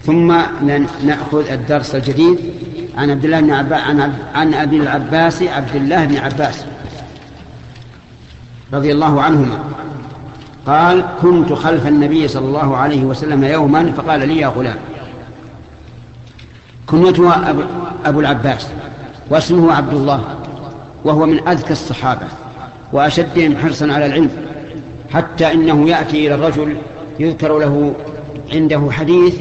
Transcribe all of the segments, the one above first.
ثم نأخذ الدرس الجديد عن عبد الله عن أبي العباس عبد الله بن عباس رضي الله عنهما قال: كنت خلف النبي صلى الله عليه وسلم يوما فقال لي: يا غلام. كنيته أبو العباس واسمه عبد الله، وهو من أذكى الصحابة وأشدهم حرصا على العلم، حتى إنه يأتي إلى الرجل يذكر له عنده حديث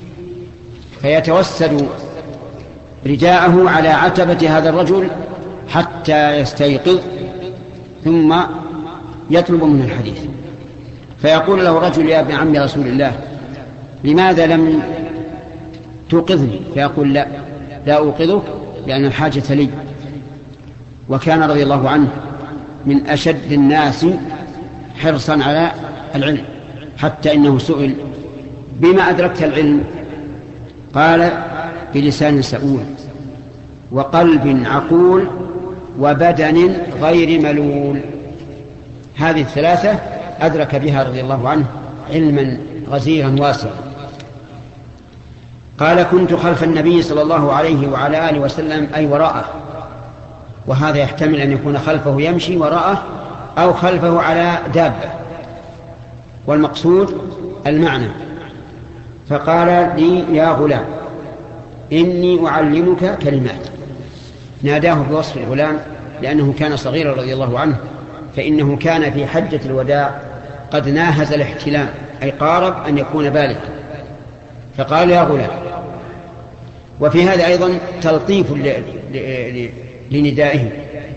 فيتوسد رداءه على عتبة هذا الرجل حتى يستيقظ ثم يطلب منه الحديث، فيقول له رجل: يا ابن عم رسول الله، لماذا لم توقظني؟ فيقول: لا أوقظك لأن الحاجة لي. وكان رضي الله عنه من أشد الناس حرصا على العلم، حتى إنه سئل: بما أدركت العلم؟ قال: بلسان سؤول وقلب عقول وبدن غير ملول. هذه الثلاثة أدرك بها رضي الله عنه علما غزيرا واسعا. قال: كنت خلف النبي صلى الله عليه وعلى آله وسلم، أي وراءه، وهذا يحتمل أن يكون خلفه يمشي وراءه أو خلفه على دابة، والمقصود المعنى. فقال لي: يا غلام إني أعلمك كلمات. ناداه بوصف الغلام لأنه كان صغيرا رضي الله عنه، فإنه كان في حجة الوداع قد ناهز الاحتلام، أي قارب أن يكون بالغا، فقال: يا غلام. وفي هذا أيضا تلطيف لندائه: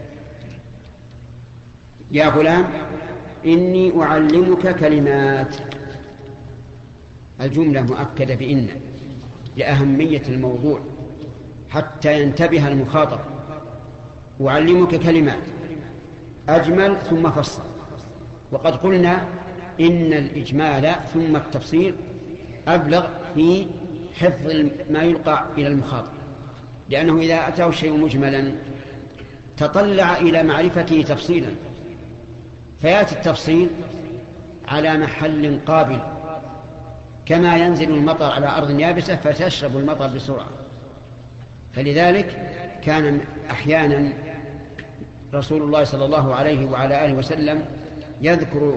يا غلام إني أعلمك كلمات. الجملة مؤكدة بإن لأهمية الموضوع حتى ينتبه المخاطب. أعلمك كلمات أجمل ثم فصل. وقد قلنا إن الإجمال ثم التفصيل أبلغ في حفظ ما يلقى إلى المخاطب، لأنه إذا أتاه الشيء مجملا تطلع إلى معرفته تفصيلا، فيأتي التفصيل على محل قابل، كما ينزل المطر على أرض يابسة فتشرب المطر بسرعة. فلذلك كان أحيانا رسول الله صلى الله عليه وعلى آله وسلم يذكر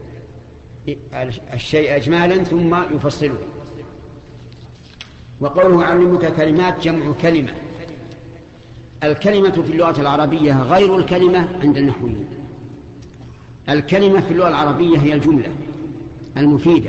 الشيء أجمالا ثم يفصله. وقوله أعلمك كلمات جمع كلمة. الكلمة في اللغة العربية غير الكلمة عند النحويين. الكلمة في اللغة العربية هي الجملة المفيدة،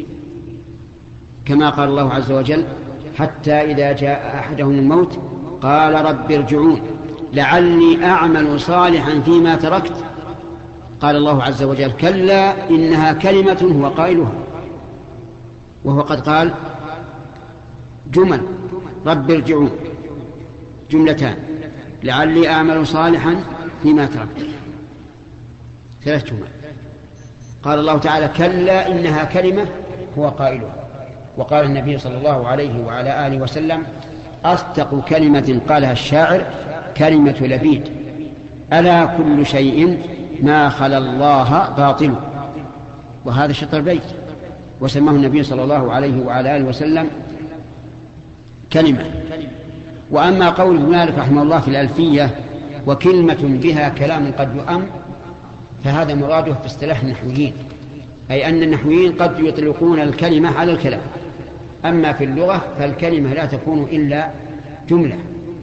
كما قال الله عز وجل: حتى إذا جاء أحدهم الموت قال رب ارجعون لعلي أعمل صالحا فيما تركت. قال الله عز وجل: كلا إنها كلمة هو قائلها. وهو قد قال جمل: رب ارجعون جملتان، لعلي أعمل صالحا فيما تركت، 3 جمل. قال الله تعالى: كلا إنها كلمة هو قائلها. وقال النبي صلى الله عليه وعلى آله وسلم: أصدق كلمة قالها الشاعر كلمة لبيد: ألا كل شيء ما خلا الله باطل. وهذا شطر البيت، وسماه النبي صلى الله عليه وعلى آله وسلم كلمة. وأما قول ابن مالك رحمه الله في الألفية: وكلمة بها كلام قد يؤم، فهذا مراده في اصطلاح النحويين، أي أن النحويين قد يطلقون الكلمة على الكلام، أما في اللغة فالكلمة لا تكون إلا جملة.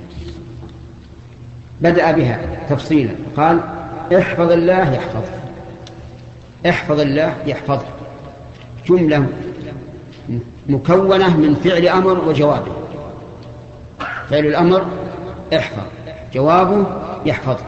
بدأ بها تفصيلا، قال: احفظ الله يحفظك. احفظ الله يحفظك جملة مكونة من فعل أمر وجوابه. فعل الأمر احفظ، جوابه يحفظك.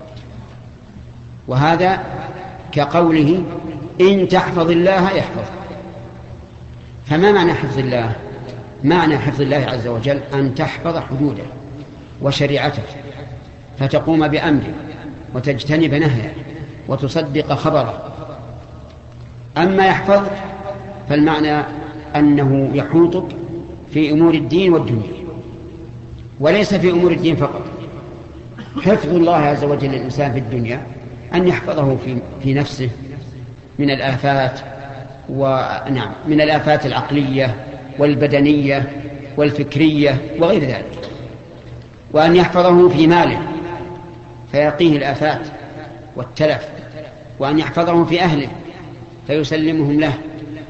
وهذا كقوله: إن تحفظ الله يحفظك. فما معنى حفظ الله؟ معنى حفظ الله عز وجل أن تحفظ حدوده وشريعته، فتقوم بأمره وتجتنب نهيه وتصدق خبره. أما يحفظك فالمعنى أنه يحوطك في أمور الدين والدنيا، وليس في أمور الدين فقط. حفظ الله عز وجل للإنسان في الدنيا أن يحفظه في نفسه من الآفات، من الآفات العقلية والبدنية والفكرية وغير ذلك، وأن يحفظه في ماله فيقيه الآفات والتلف، وأن يحفظه في أهله فيسلمهم له.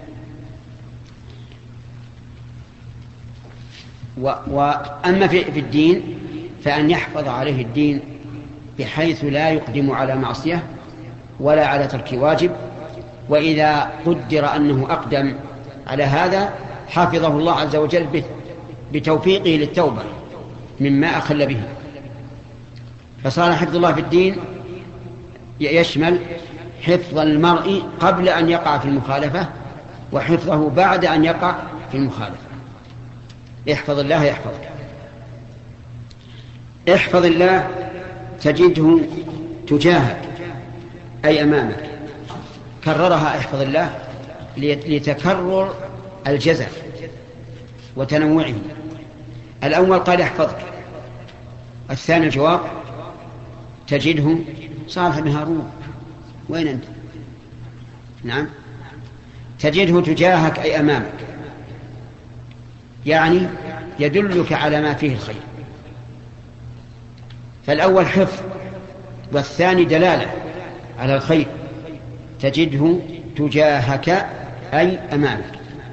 وأما في الدين فأن يحفظ عليه الدين بحيث لا يقدم على معصية ولا على ترك واجب، وإذا قدر أنه أقدم على هذا حفظه الله عز وجل بتوفيقه للتوبة مما أخل به. فصار حفظ الله في الدين يشمل حفظ المرء قبل أن يقع في المخالفة وحفظه بعد أن يقع في المخالفة. احفظ الله يحفظك. احفظ الله تجده تجاهك أي أمامك. كررها احفظ الله لتكرر الجزف وتنوعه. الأول قال احفظك، الثاني الجواب تجده صالح بن هارون وين أنت؟ نعم، تجده تجاهك أي أمامك، يعني يدلك على ما فيه الخير. فالأول حفظ والثاني دلالة على الخير. تجده تجاهك أي أمامك.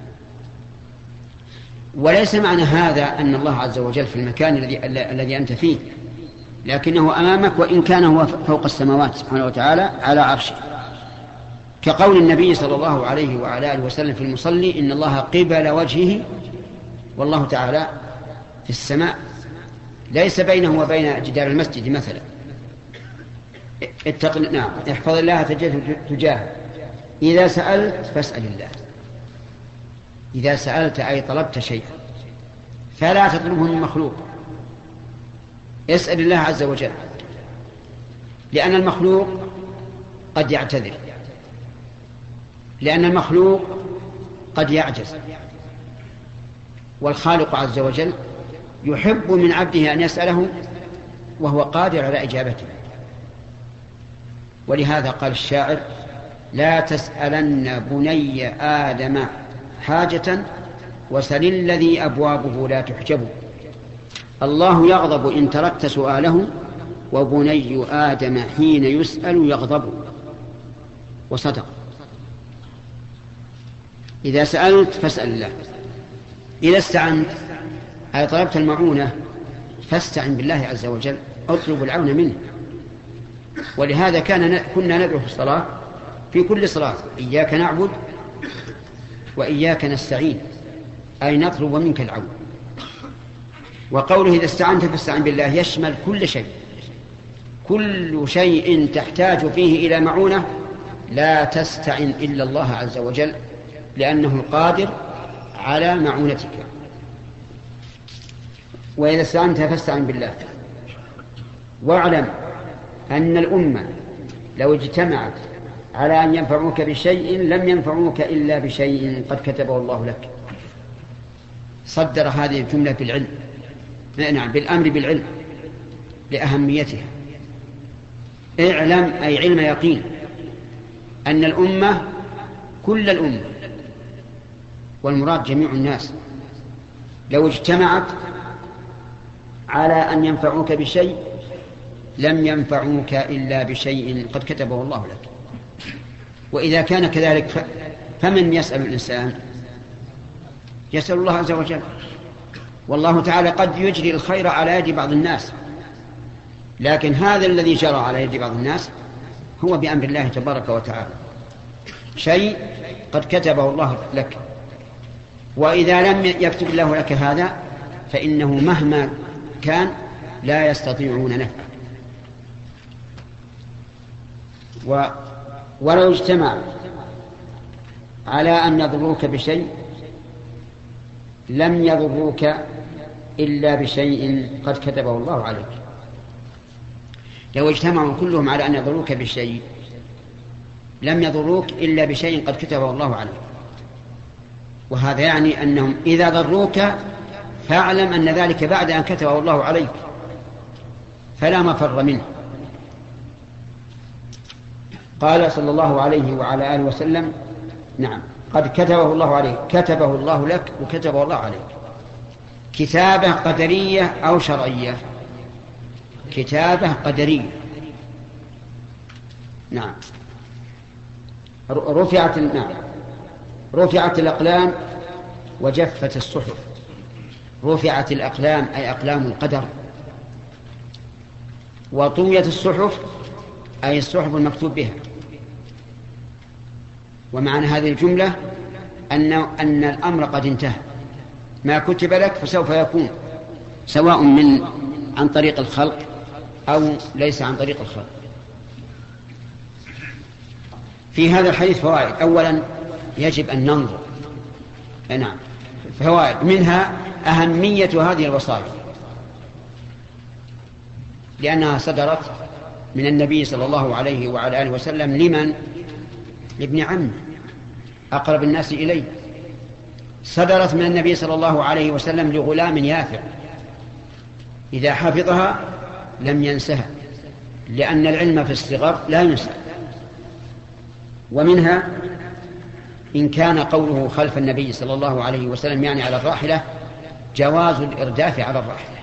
وليس معنى هذا أن الله عز وجل في المكان الذي أنت فيه، لكنه أمامك وإن كان هو فوق السماوات سبحانه وتعالى على عرشه، كقول النبي صلى الله عليه وعلى آله وسلم في المصلي: إن الله قبل وجهه والله تعالى في السماء، ليس بينه وبين جدار المسجد مثلا. نعم، احفظ الله تجده تجاهك. إذا سألت فاسأل الله. إذا سألت أي طلبت شيئا فلا تطلبه من مخلوق، اسأل الله عز وجل، لأن المخلوق قد يعتذر، لأن المخلوق قد يعجز، والخالق عز وجل يحب من عبده أن يسأله وهو قادر على إجابته. ولهذا قال الشاعر: لا تسألن بني آدم حاجة وسل الذي أبوابه لا تحجب. الله يغضب إن تركت سؤاله، وبني آدم حين يسأل يغضب. وصدق. إذا سألت فاسأل الله. إذا استعنت أي طلبت المعونة فاستعن بالله عز وجل، اطلب العون منه. ولهذا كنا ندعو في الصلاة في كل صلاة: إياك نعبد وإياك نستعين، أي نطلب منك العون. وقوله إذا استعنت فاستعن بالله يشمل كل شيء، كل شيء تحتاج فيه إلى معونة لا تستعن إلا الله عز وجل، لأنه القادر على معونتك. وإذا استعنت فاستعن بالله. واعلم أن الأمة لو اجتمعت على أن ينفعوك بشيء لم ينفعوك إلا بشيء قد كتبه الله لك. صدر هذه الجملة بالعلم، نعم، بالأمر بالعلم لأهميتها. اعلم أي علم يقين أن الأمة، كل الأمة، والمراد جميع الناس، لو اجتمعت على أن ينفعوك بشيء لم ينفعوك إلا بشيء قد كتبه الله لك. وإذا كان كذلك فمن يسأل الإنسان؟ يسأل الله عز وجل. والله تعالى قد يجري الخير على يد بعض الناس، لكن هذا الذي جرى على يد بعض الناس هو بأمر الله تبارك وتعالى، شيء قد كتبه الله لك. وإذا لم يكتب الله لك هذا فإنه مهما كان لا يستطيعون نفعه. ولو اجتمع على أن يضروك بشيء لم يضروك إلا بشيء قد كتبه الله عليك. لو اجتمعوا كلهم على أن يضروك بشيء لم يضروك إلا بشيء قد كتبه الله عليك. وهذا يعني أنهم إذا ضروك فاعلم أن ذلك بعد أن كتبه الله عليك، فلا مفر منه. قال صلى الله عليه وعلى آله وسلم: نعم، قد كتبه الله عليك، كتبه الله لك وكتبه الله عليك. كتابة قدرية أو شرعية؟ كتابة قدرية. نعم. رفعت الأقلام وجفت الصحف. رفعت الأقلام أي أقلام القدر، وطويت الصحف أي الصحف المكتوب بها. ومعنى هذه الجملة أن الأمر قد انتهى، ما كتب لك فسوف يكون، سواء عن طريق الخلق أو ليس عن طريق الخلق. في هذا الحديث فوائد. أولا يجب أن ننظر. نعم، فوائد منها أهمية هذه الوصايا، لأنها صدرت من النبي صلى الله عليه وعلى آله وسلم. لمن؟ لابن عمه أقرب الناس إليه. صدرت من النبي صلى الله عليه وسلم لغلام يافع إذا حفظها لم ينسها، لأن العلم في الصغر لا ينسى. ومنها إن كان قوله خلف النبي صلى الله عليه وسلم يعني على الراحلة، جواز الإرداف على الراحلة،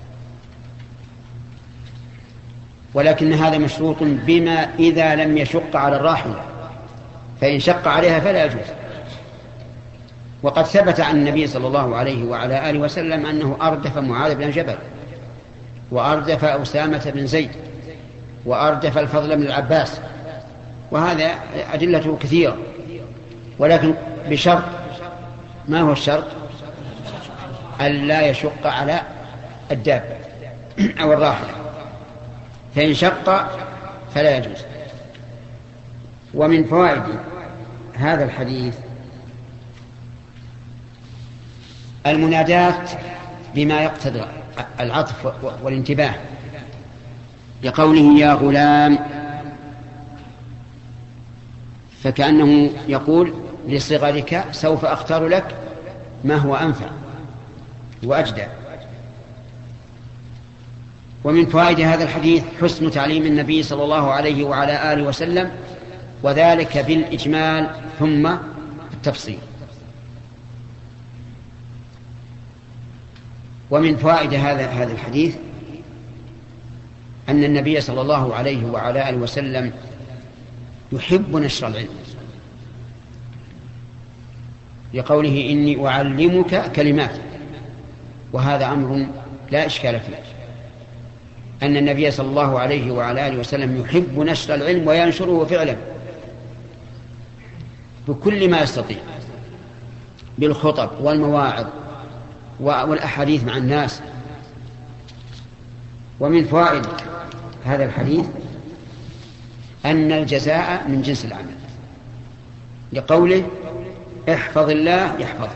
ولكن هذا مشروط بما إذا لم يشق على الراحلة، فإن شق عليها فلا يجوز. وقد ثبت عن النبي صلى الله عليه وعلى آله وسلم أنه أردف معاذ بن جبل، وأردف أسامة بن زيد، وأردف الفضل بن العباس، وهذا أدلته كثيرة، ولكن بشرط. ما هو الشرط؟ ألا يشق على الدابة أو الراحلة، فإن شق فلا يجوز. ومن فوائد هذا الحديث المنادات بما يقتضي العطف والانتباه، لقوله يا غلام، فكأنه يقول لصغرك سوف أختار لك ما هو أنفع وأجدى. ومن فوائد هذا الحديث حسن تعليم النبي صلى الله عليه وعلى آله وسلم، وذلك بالإجمال ثم التفصيل. ومن فوائد هذا الحديث أن النبي صلى الله عليه وعلى آله وسلم يحب نشر العلم، لقوله إني أعلمك كلمات، وهذا أمر لا إشكال فيه، أن النبي صلى الله عليه وعلى آله وسلم يحب نشر العلم وينشره فعلا بكل ما يستطيع، بالخطب والمواعظ والأحاديث مع الناس. ومن فوائد هذا الحديث أن الجزاء من جنس العمل، لقوله احفظ الله يحفظ.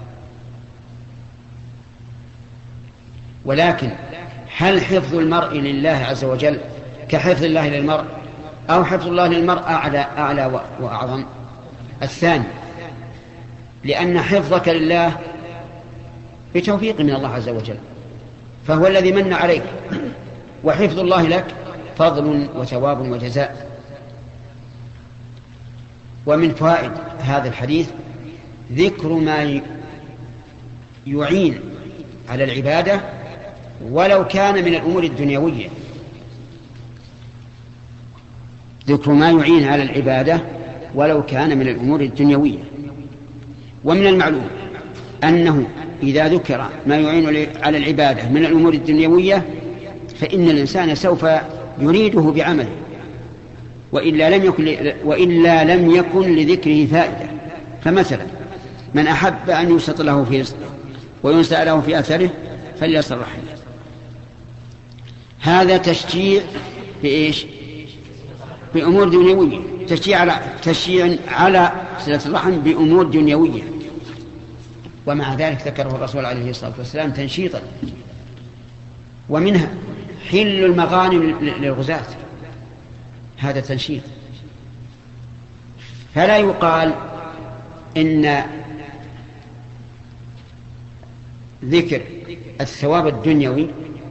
ولكن هل حفظ المرء لله عز وجل كحفظ الله للمرء، أو حفظ الله للمرء أعلى وأعظم؟ الثاني، لأن حفظك لله بتوفيق من الله عز وجل، فهو الذي من عليك، وحفظ الله لك فضل وثواب وجزاء. ومن فوائد هذا الحديث ذكر ما يعين على العبادة ولو كان من الأمور الدنيوية، ذكر ما يعين على العبادة ولو كان من الأمور الدنيوية. ومن المعلوم أنه إذا ذكر ما يعين على العبادة من الأمور الدنيوية فإن الإنسان سوف يريده بعمله، وإلا لم يكن لذكره فائدة. فمثلا من أحب أن يبسط له في رزقه وينسأ له في أثره فليصل رحمه، هذا تشجيع بإيش؟ بأمور دنيوية، تشجيع على صلة الرحم بأمور دنيوية. ومع ذلك ذكره الرسول عليه الصلاة والسلام تنشيطا. ومنها حل المغانم للغزاة، هذا تنشيط. فلا يقال إن ذكر الثواب الدنيوي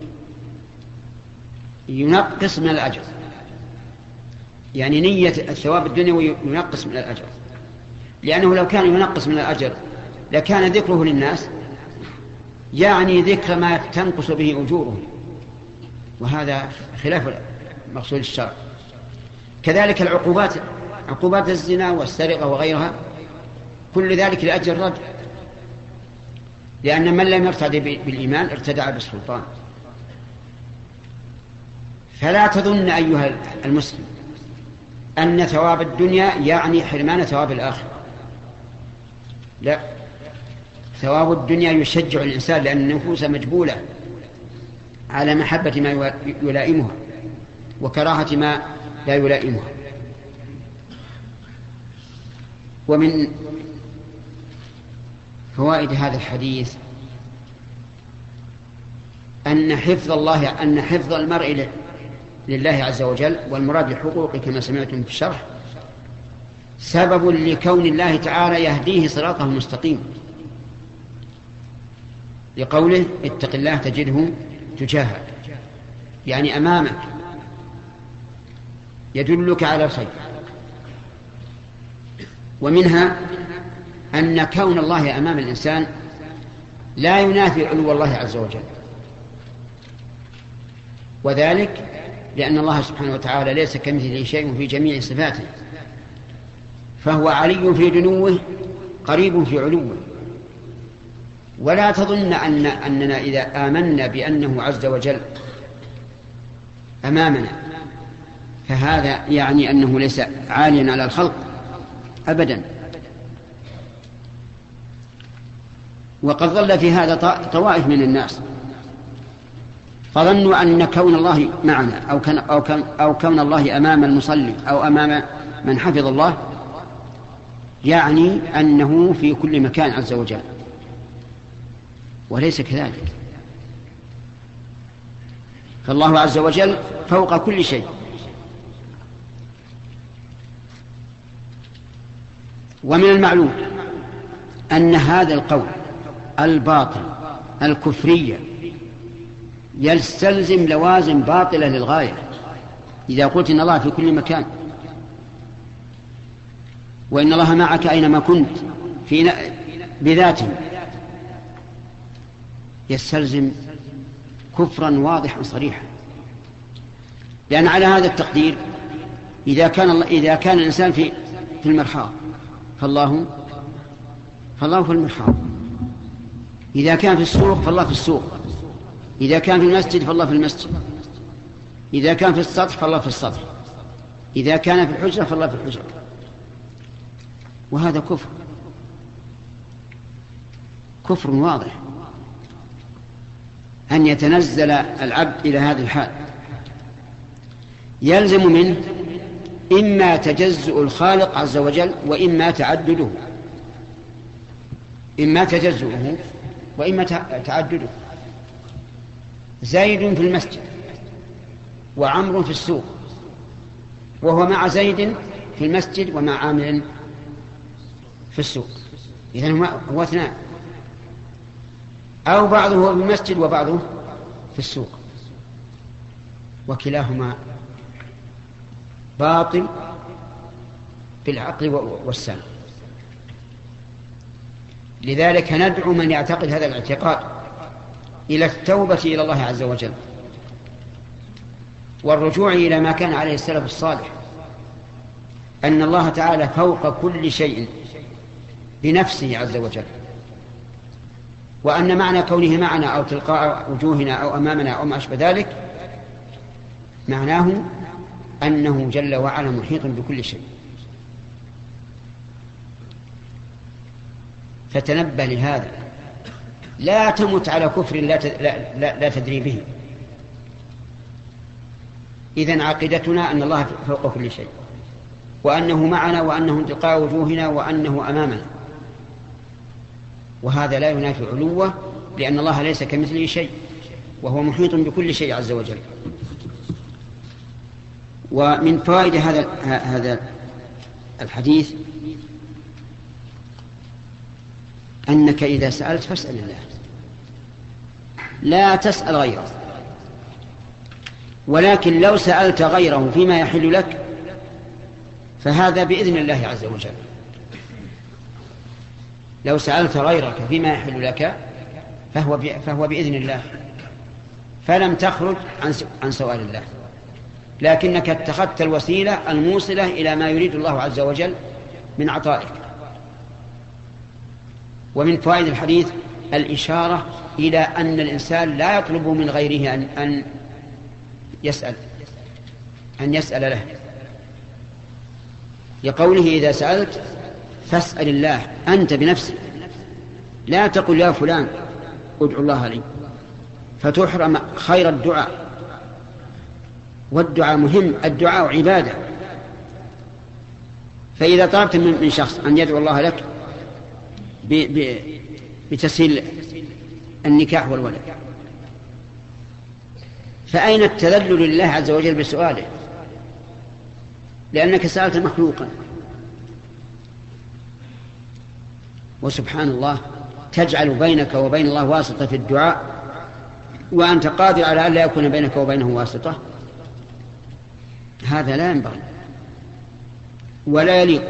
ينقص من الأجر، يعني نية الثواب الدنيوي ينقص من الأجر، لأنه لو كان ينقص من الأجر لكان ذكره للناس يعني ذكر ما تنقص به أجورهم، وهذا خلاف مقصود الشرع. كذلك العقوبات، عقوبات الزنا والسرقة وغيرها، كل ذلك لأجل الرجل، لأن من لم يرتدع بالإيمان ارتدع بالسلطان. فلا تظن أيها المسلم أن ثواب الدنيا يعني حرمان ثواب الآخرة، لا، ثواب الدنيا يشجع الإنسان، لأن النفوس مجبولة على محبة ما يلائمها وكراهة ما لا يلائمها. ومن فوائد هذا الحديث أن حفظ المرء لله عز وجل، والمراد الحقوق كما سمعتم في الشرح، سبب لكون الله تعالى يهديه صراطه المستقيم، لقوله اتق الله تجده تجاهك، يعني أمامك، يدلك على الخير. ومنها أن كون الله أمام الإنسان لا ينافي علو الله عز وجل، وذلك لأن الله سبحانه وتعالى ليس كمثله شيء في جميع صفاته، فهو علي في دنوه قريب في علوه. ولا تظن أننا إذا آمنا بأنه عز وجل أمامنا فهذا يعني أنه ليس عاليا على الخلق أبدا. وقد ظل في هذا طوائف من الناس، فظنوا أن كون الله معنا أو كون الله أمام المصلي أو أمام من حفظ الله يعني أنه في كل مكان عز وجل، وليس كذلك. فالله عز وجل فوق كل شيء. ومن المعلوم أن هذا القول الباطل الكفرية يستلزم لوازم باطلة للغاية. إذا قلت إن الله في كل مكان وإن الله معك أينما كنت بذاته، يستلزم كفرا واضحا صريحا. لأن على هذا التقدير إذا كان الإنسان في المرحاض فالله في المرحاض، إذا كان في السوق فالله في السوق، إذا كان في المسجد فالله في المسجد، إذا كان في السطح فالله في السطح، إذا كان في الحجرة فالله في الحجرة. وهذا كفر واضح أن يتنزل العبد إلى هذه الحال. يلزم منه إما تجزؤ الخالق عز وجل وإما تعدده، إما تجزؤه وإما تعدده. زيد في المسجد وعمر في السوق، وهو مع زيد في المسجد ومع عامر في السوق، إذن هو اثنان، أو بعضه في المسجد وبعضه في السوق، وكلاهما باطل بالعقل والسمع. لذلك ندعو من يعتقد هذا الاعتقاد إلى التوبة إلى الله عز وجل والرجوع إلى ما كان عليه السلف الصالح، أن الله تعالى فوق كل شيء بنفسه عز وجل، وأن معنى كونه معنا أو تلقاء وجوهنا أو أمامنا أو ما أشبه ذلك معناه أنه جل وعلا محيط بكل شيء. فتنبه لهذا، لا تمت على كفر لا تدري به. إذن عقيدتنا أن الله فوق كل شيء، وأنه معنا، وأنه تلقاء وجوهنا، وأنه أمامنا، وهذا لا ينافي علوه، لأن الله ليس كمثله شيء وهو محيط بكل شيء عز وجل. ومن فوائد هذا الحديث أنك إذا سألت فاسأل الله، لا تسأل غيره. ولكن لو سألت غيره فيما يحل لك فهذا بإذن الله عز وجل، لو سألت غيرك فيما يحل لك فهو بإذن الله، فلم تخرج عن سؤال الله، لكنك اتخذت الوسيلة الموصلة إلى ما يريد الله عز وجل من عطائك. ومن فوائد الحديث الإشارة إلى أن الإنسان لا يطلب من غيره أن يسأل له، لقوله إذا سألت فاسأل الله أنت بنفسك، لا تقل يا فلان ادعو الله لي فتحرم خير الدعاء. والدعاء مهم، الدعاء عبادة. فإذا طلبت من شخص أن يدعو الله لك بتسهيل النكاح والولد، فأين التذلل لله عز وجل بسؤاله؟ لأنك سألت مخلوقا. وسبحان الله تجعل بينك وبين الله واسطة في الدعاء وأنت قادر على أن لا يكون بينك وبينه واسطة، هذا لا ينبغي ولا يليق.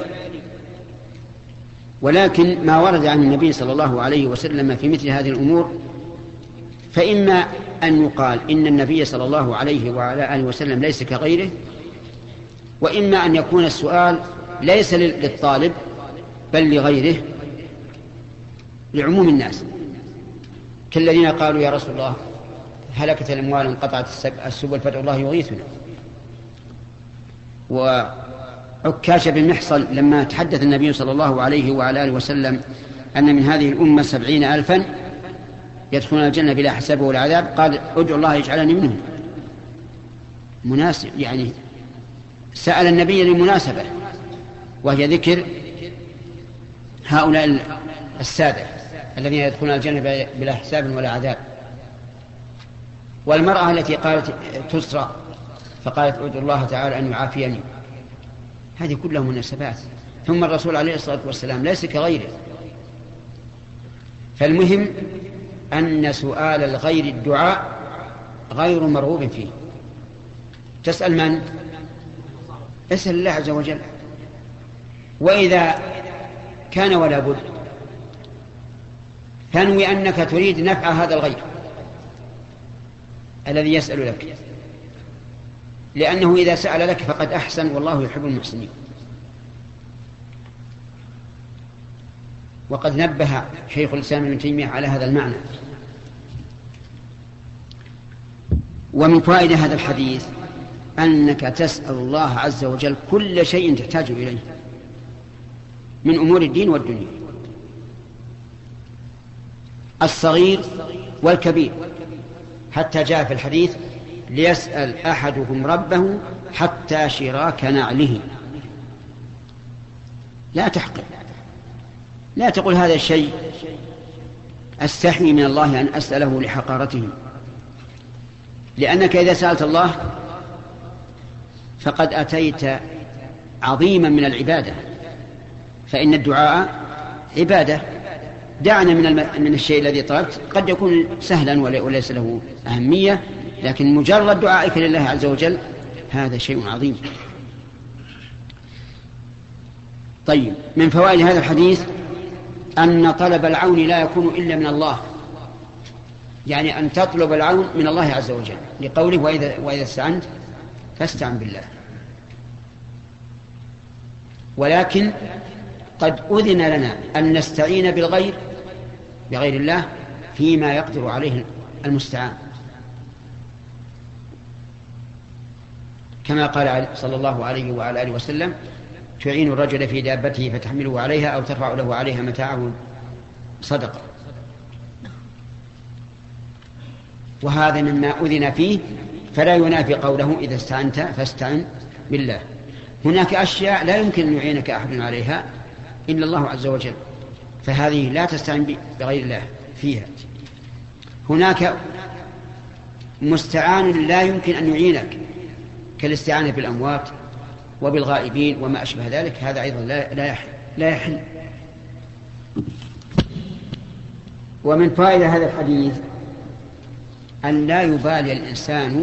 ولكن ما ورد عن النبي صلى الله عليه وسلم في مثل هذه الأمور فإما أن يقال إن النبي صلى الله عليه وعلى آله وسلم ليس كغيره، وإما أن يكون السؤال ليس للطالب بل لغيره، لعموم الناس، كالذين قالوا يا رسول الله هلكت الأموال انقطعت السبل فادعوا الله يغيثنا. وعكاش بن محصن لما تحدث النبي صلى الله عليه وعلى آله وسلم أن من هذه الأمة 70,000 يدخلون الجنة بلا حساب ولا عذاب، قال ادعو الله يجعلني منهم. مناسب، يعني سأل النبي للمناسبة، وهي ذكر هؤلاء السادة الذين يدخلون الجنة بلا حساب ولا عذاب. والمرأة التي قالت تسرى فقالت ادعو الله تعالى أن يعافيني، هذه كلها مناسبات. ثم الرسول عليه الصلاة والسلام ليس كغيره. فالمهم أن سؤال الغير الدعاء غير مرغوب فيه. تسأل من؟ اسأل الله عز وجل. وإذا كان ولا بد فانوي أنك تريد نفع هذا الغير الذي يسأل لك، لأنه إذا سأل لك فقد أحسن، والله يحب المحسنين. وقد نبه شيخ الإسلام ابن تيمية على هذا المعنى. ومن فوائد هذا الحديث أنك تسأل الله عز وجل كل شيء تحتاج إليه من أمور الدين والدنيا، الصغير والكبير، حتى جاء في الحديث ليسأل أحدهم ربه حتى شراك نعله. لا تحقر، لا تقول هذا الشيء أستحي من الله أن أسأله لحقارته، لأنك إذا سألت الله فقد أتيت عظيما من العبادة، فإن الدعاء عبادة. دعنا من الشيء الذي طلبت، قد يكون سهلا وليس له أهمية، لكن مجرد دعائك لله عز وجل هذا شيء عظيم. طيب، من فوائد هذا الحديث أن طلب العون لا يكون إلا من الله، يعني أن تطلب العون من الله عز وجل، لقوله وإذا استعنت فاستعن بالله. ولكن قد أذن لنا أن نستعين بغير الله فيما يقدر عليه المستعان، كما قال صلى الله عليه وعلى آله وسلم تعين الرجل في دابته فتحمله عليها أو ترفع له عليها متاعه صدقة. وهذا مما أذن فيه، فلا ينافي قوله إذا استعنت فاستعن بالله. هناك أشياء لا يمكن أن يعينك أحد عليها إلا الله عز وجل، فهذه لا تستعن بغير الله فيها. هناك مستعان لا يمكن أن يعينك كالاستعانة بالأموات وبالغائبين وما أشبه ذلك، هذا أيضا لا يحل. ومن فائدة هذا الحديث أن لا يبالي الإنسان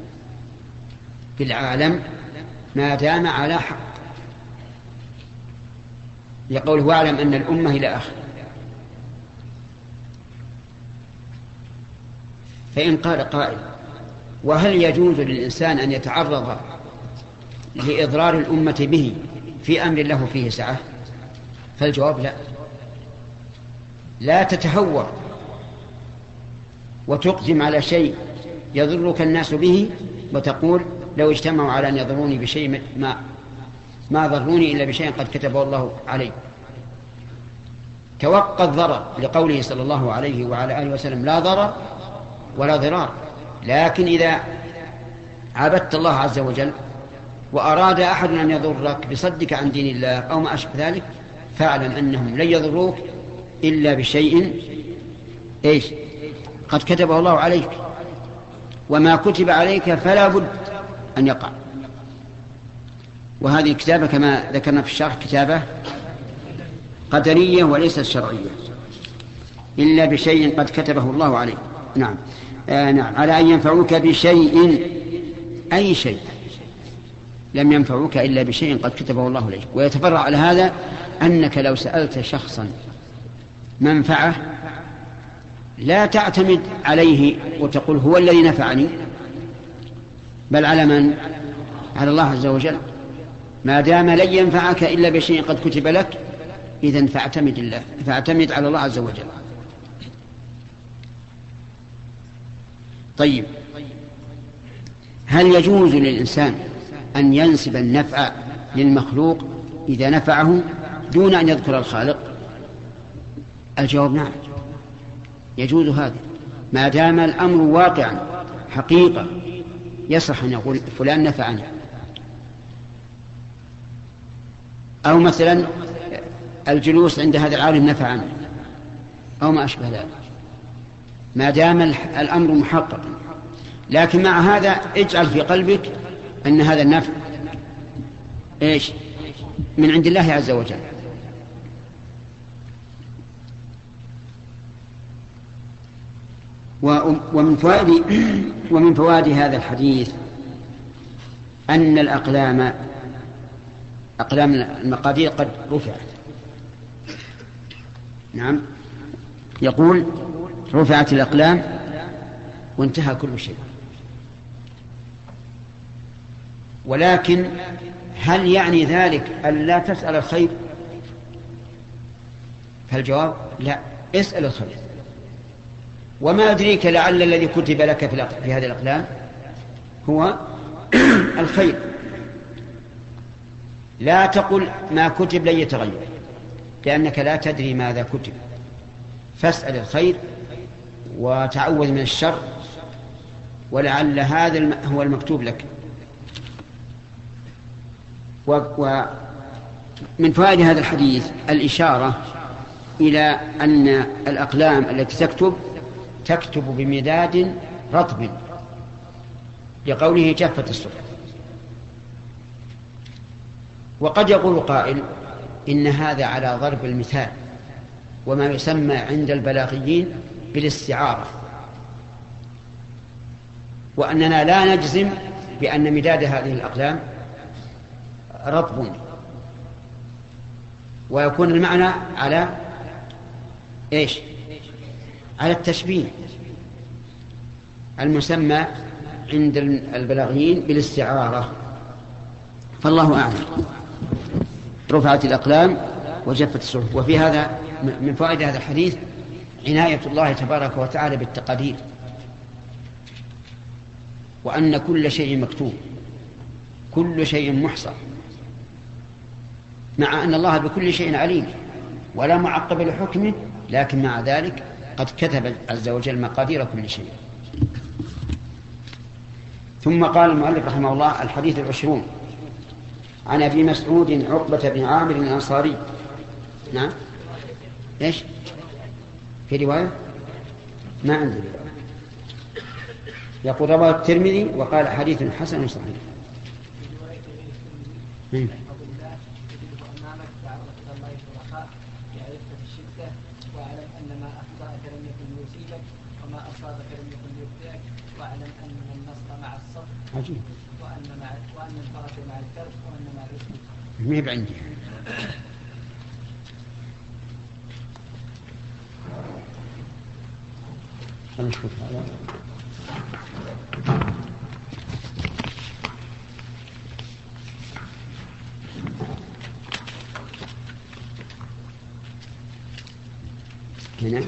بالعالم ما دام على حق، يقول واعلم أن الأمة إلى آخر. فإن قال قائل: وهل يجوز للإنسان أن يتعرض لإضرار الأمة به في أمر له فيه سعة؟ فالجواب: لا. لا تتهور وتقدم على شيء يضرك الناس به وتقول: لو اجتمعوا على أن يضروني بشيء ما ضروني إلا بشيء قد كتبه الله علي. توقى الضرر لقوله صلى الله عليه وعلى آله وسلم: لا ضرر ولا ضرار. لكن إذا عبدت الله عز وجل وأراد أحد أن يضرك بصدك عن دين الله أو ما أشبه ذلك، فاعلم أنهم لن يضروك إلا بشيء قد كتبه الله عليك، وما كتب عليك فلا بد أن يقع. وهذه الكتابة كما ذكرنا في الشرح كتابة قدرية وليست شرعية، إلا بشيء قد كتبه الله عليك. نعم. نعم. على أن ينفعوك بشيء، أي شيء، لم ينفعوك إلا بشيء قد كتبه الله عليك. ويتفرع على هذا أنك لو سألت شخصا منفعة لا تعتمد عليه وتقول هو الذي نفعني، بل على من؟ على الله عز وجل. ما دام لن ينفعك إلا بشيء قد كتب لك، إذن فاعتمد على الله عز وجل. طيب، هل يجوز للإنسان أن ينسب النفع للمخلوق إذا نفعه دون أن يذكر الخالق؟ الجواب: نعم، يجوز هذا ما دام الأمر واقعا حقيقة يصح أن يقول فلان نفعني. أو مثلا الجلوس عند هذا العالم نفعني أو ما أشبه ذلك، ما دام الأمر محقق. لكن مع هذا اجعل في قلبك أن هذا النفع من عند الله عز وجل. ومن فوائد هذا الحديث أن أقلام المقادير قد رفعت. نعم، يقول: رفعت الأقلام وانتهى كل شيء. ولكن هل يعني ذلك أن لا تسأل الخير؟ فالجواب: لا، اسأل الخير. وما أدريك لعل الذي كتب لك في هذه الأقلام هو الخير. لا تقل ما كتب لن يتغير، لأنك لا تدري ماذا كتب. فاسأل الخير وتعوذ من الشر، ولعل هذا هو المكتوب لك. ومن فوائد هذا الحديث الإشارة إلى أن الأقلام التي تكتب بمداد رطب، لقوله جفت الصحف. وقد يقول قائل: إن هذا على ضرب المثال، وما يسمى عند البلاغيين بالاستعارة، وأننا لا نجزم بأن مداد هذه الأقلام رطب، ويكون المعنى على على التشبيه المسمى عند البلاغيين بالاستعارة. فالله أعلم. رفعت الأقلام وجفت الصحف. وفي هذا من فوائد هذا الحديث عناية الله تبارك وتعالى بالتقادير، وأن كل شيء مكتوب، كل شيء محصى، مع أن الله بكل شيء عليم ولا معقب لحكمه، لكن مع ذلك قد كتب عز وجل مقادير كل شيء. ثم قال المؤلف رحمه الله: الحديث 20 عن أبي مسعود عقبة بن عامر الأنصاري. نعم، في رواية ما عندي رواية. يقول: رواه الترمذي وقال حديث حسن صحيح. عجيب. وأن الفرس مع الكرب وأن مع الرزق. ما هي بعندي. خلينا نشوف هذا. هنا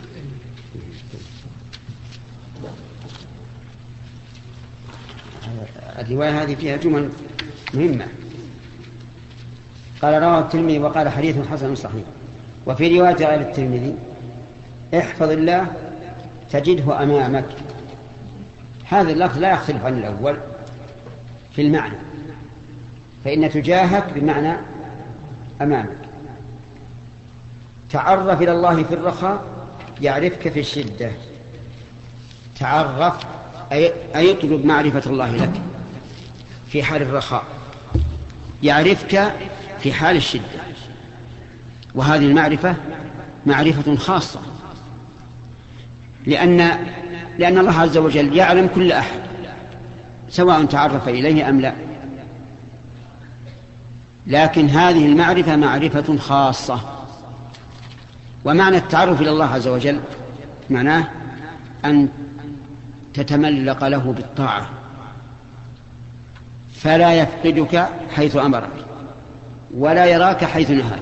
الرواية هذه فيها جمل مهمة. قال رواه الترمذي وقال حديث حسن صحيح. وفي رواية غير الترمذي احفظ الله تجده أمامك. هذا اللفظ لا يختلف عن الأول في المعنى، فإن تجاهك بمعنى أمامك. تعرف إلى الله في الرخاء يعرفك في الشدة. تعرف أي اطلب معرفة الله لك في حال الرخاء، يعرفك في حال الشدة. وهذه المعرفة معرفة خاصة، لأن الله عز وجل يعلم كل أحد سواء تعرف إليه أم لا، لكن هذه المعرفة معرفة خاصة. ومعنى التعرف إلى الله عز وجل معناه أن تتملق له بالطاعة فلا يفقدك حيث أمرك ولا يراك حيث نهاك.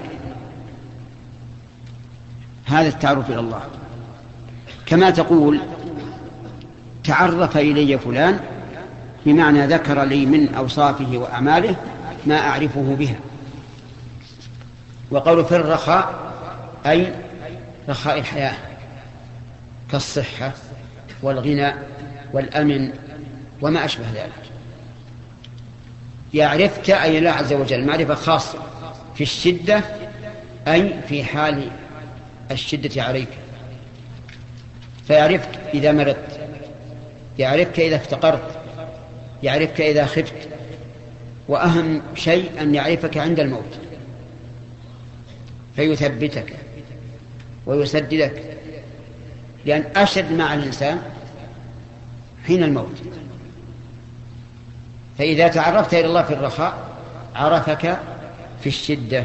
هذا التعرف إلى الله، كما تقول تعرف إلي فلان بمعنى ذكر لي من أوصافه وأعماله ما أعرفه بها. وقول في الرخاء أي رخاء الحياة كالصحة والغنى والأمن وما أشبه ذلك. يعرفك أي الله عز وجل معرفة خاصة في الشدة، أي في حال الشدة عليك، فيعرفك إذا مرضت، يعرفك إذا افتقرت، يعرفك إذا خفت، وأهم شيء أن يعرفك عند الموت فيثبتك ويسددك، لأن أشد مع الإنسان حين الموت. فإذا تعرفت إلى الله في الرخاء عرفك في الشدة.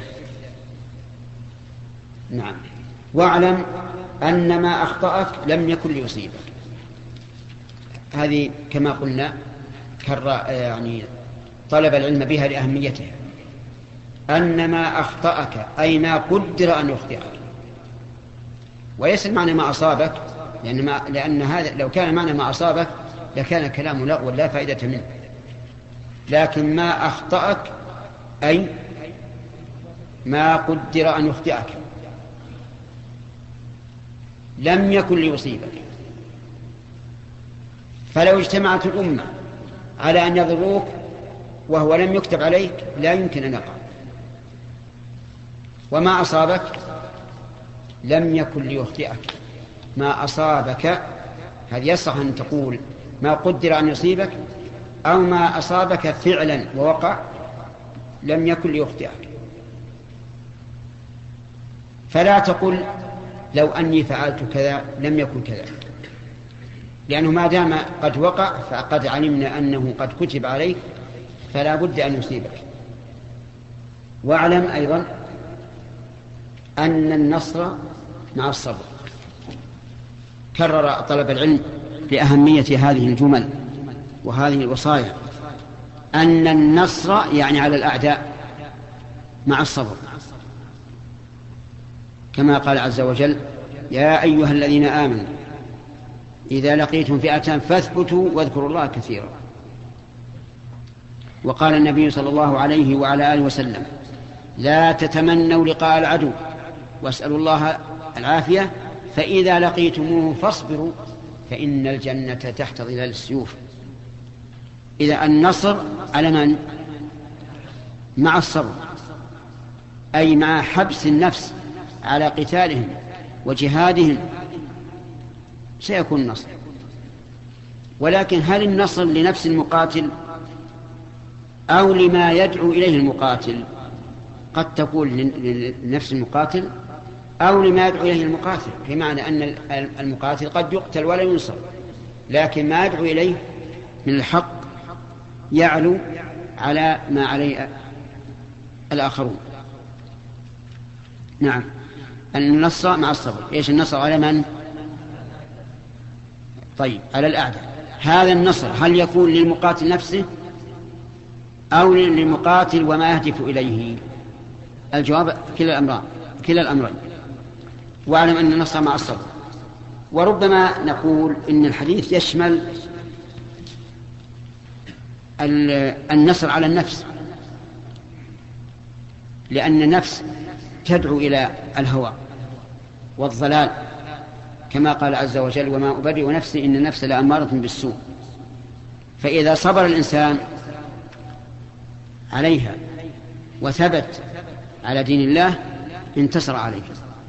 نعم. واعلم أن ما أخطأك لم يكن ليصيبك. هذه كما قلنا يعني طلب العلم بها لأهميتها. أن ما أخطأك أي ما قدر أن يخطئك، وليس المعنى ما أصابك، لأن هذا لو كان معنى ما أصابك لكان كلام لغو لا فائدة منه. لكن ما أخطأك أي ما قدر أن يخطئك لم يكن ليصيبك. فلو اجتمعت الأمة على أن يضروك وهو لم يكتب عليك لا يمكن أن يقع. وما أصابك لم يكن ليخطئك. ما أصابك هذا يصح أن تقول ما قدر أن يصيبك، أو ما أصابك فعلا ووقع لم يكن ليخطئك. فلا تقل لو أني فعلت كذا لم يكن كذا، لأنه ما دام قد وقع فقد علمنا أنه قد كتب عليك فلا بد أن يصيبك. واعلم أيضا أن النصر مع الصبر. كرر طلب العلم لأهمية هذه الجمل وهذه الوصايا، أن النصر يعني على الأعداء مع الصبر، كما قال عز وجل يا أيها الذين آمنوا إذا لقيتم فئة فاثبتوا واذكروا الله كثيرا. وقال النبي صلى الله عليه وعلى آله وسلم لا تتمنوا لقاء العدو واسألوا الله العافية فإذا لقيتموه فاصبروا فإن الجنة تحت ظلال السيوف. إذا النصر على من؟ مع الصبر، أي مع حبس النفس على قتالهم وجهادهم سيكون النصر. ولكن هل النصر لنفس المقاتل أو لما يدعو إليه المقاتل؟ قد تكون لنفس المقاتل أو لما يدعو إليه المقاتل، بمعنى أن المقاتل قد يقتل ولا ينصر، لكن ما يدعو إليه من الحق يعلو على ما عليه الآخرون. نعم. النصر مع الصبر. إيش النصر على من؟ طيب على الأعداء هذا النصر هل يكون للمقاتل نفسه أو للمقاتل وما يهدف إليه؟ الجواب كلا الأمرين. واعلم أن النصر مع الصبر. وربما نقول إن الحديث يشمل النصر على النفس، لأن النفس تدعو إلى الهوى والضلال، كما قال عز وجل: وما أبرئ نفسي إن النفس لأمارة بالسوء. فإذا صبر الإنسان عليها وثبت على دين الله انتصر عليه.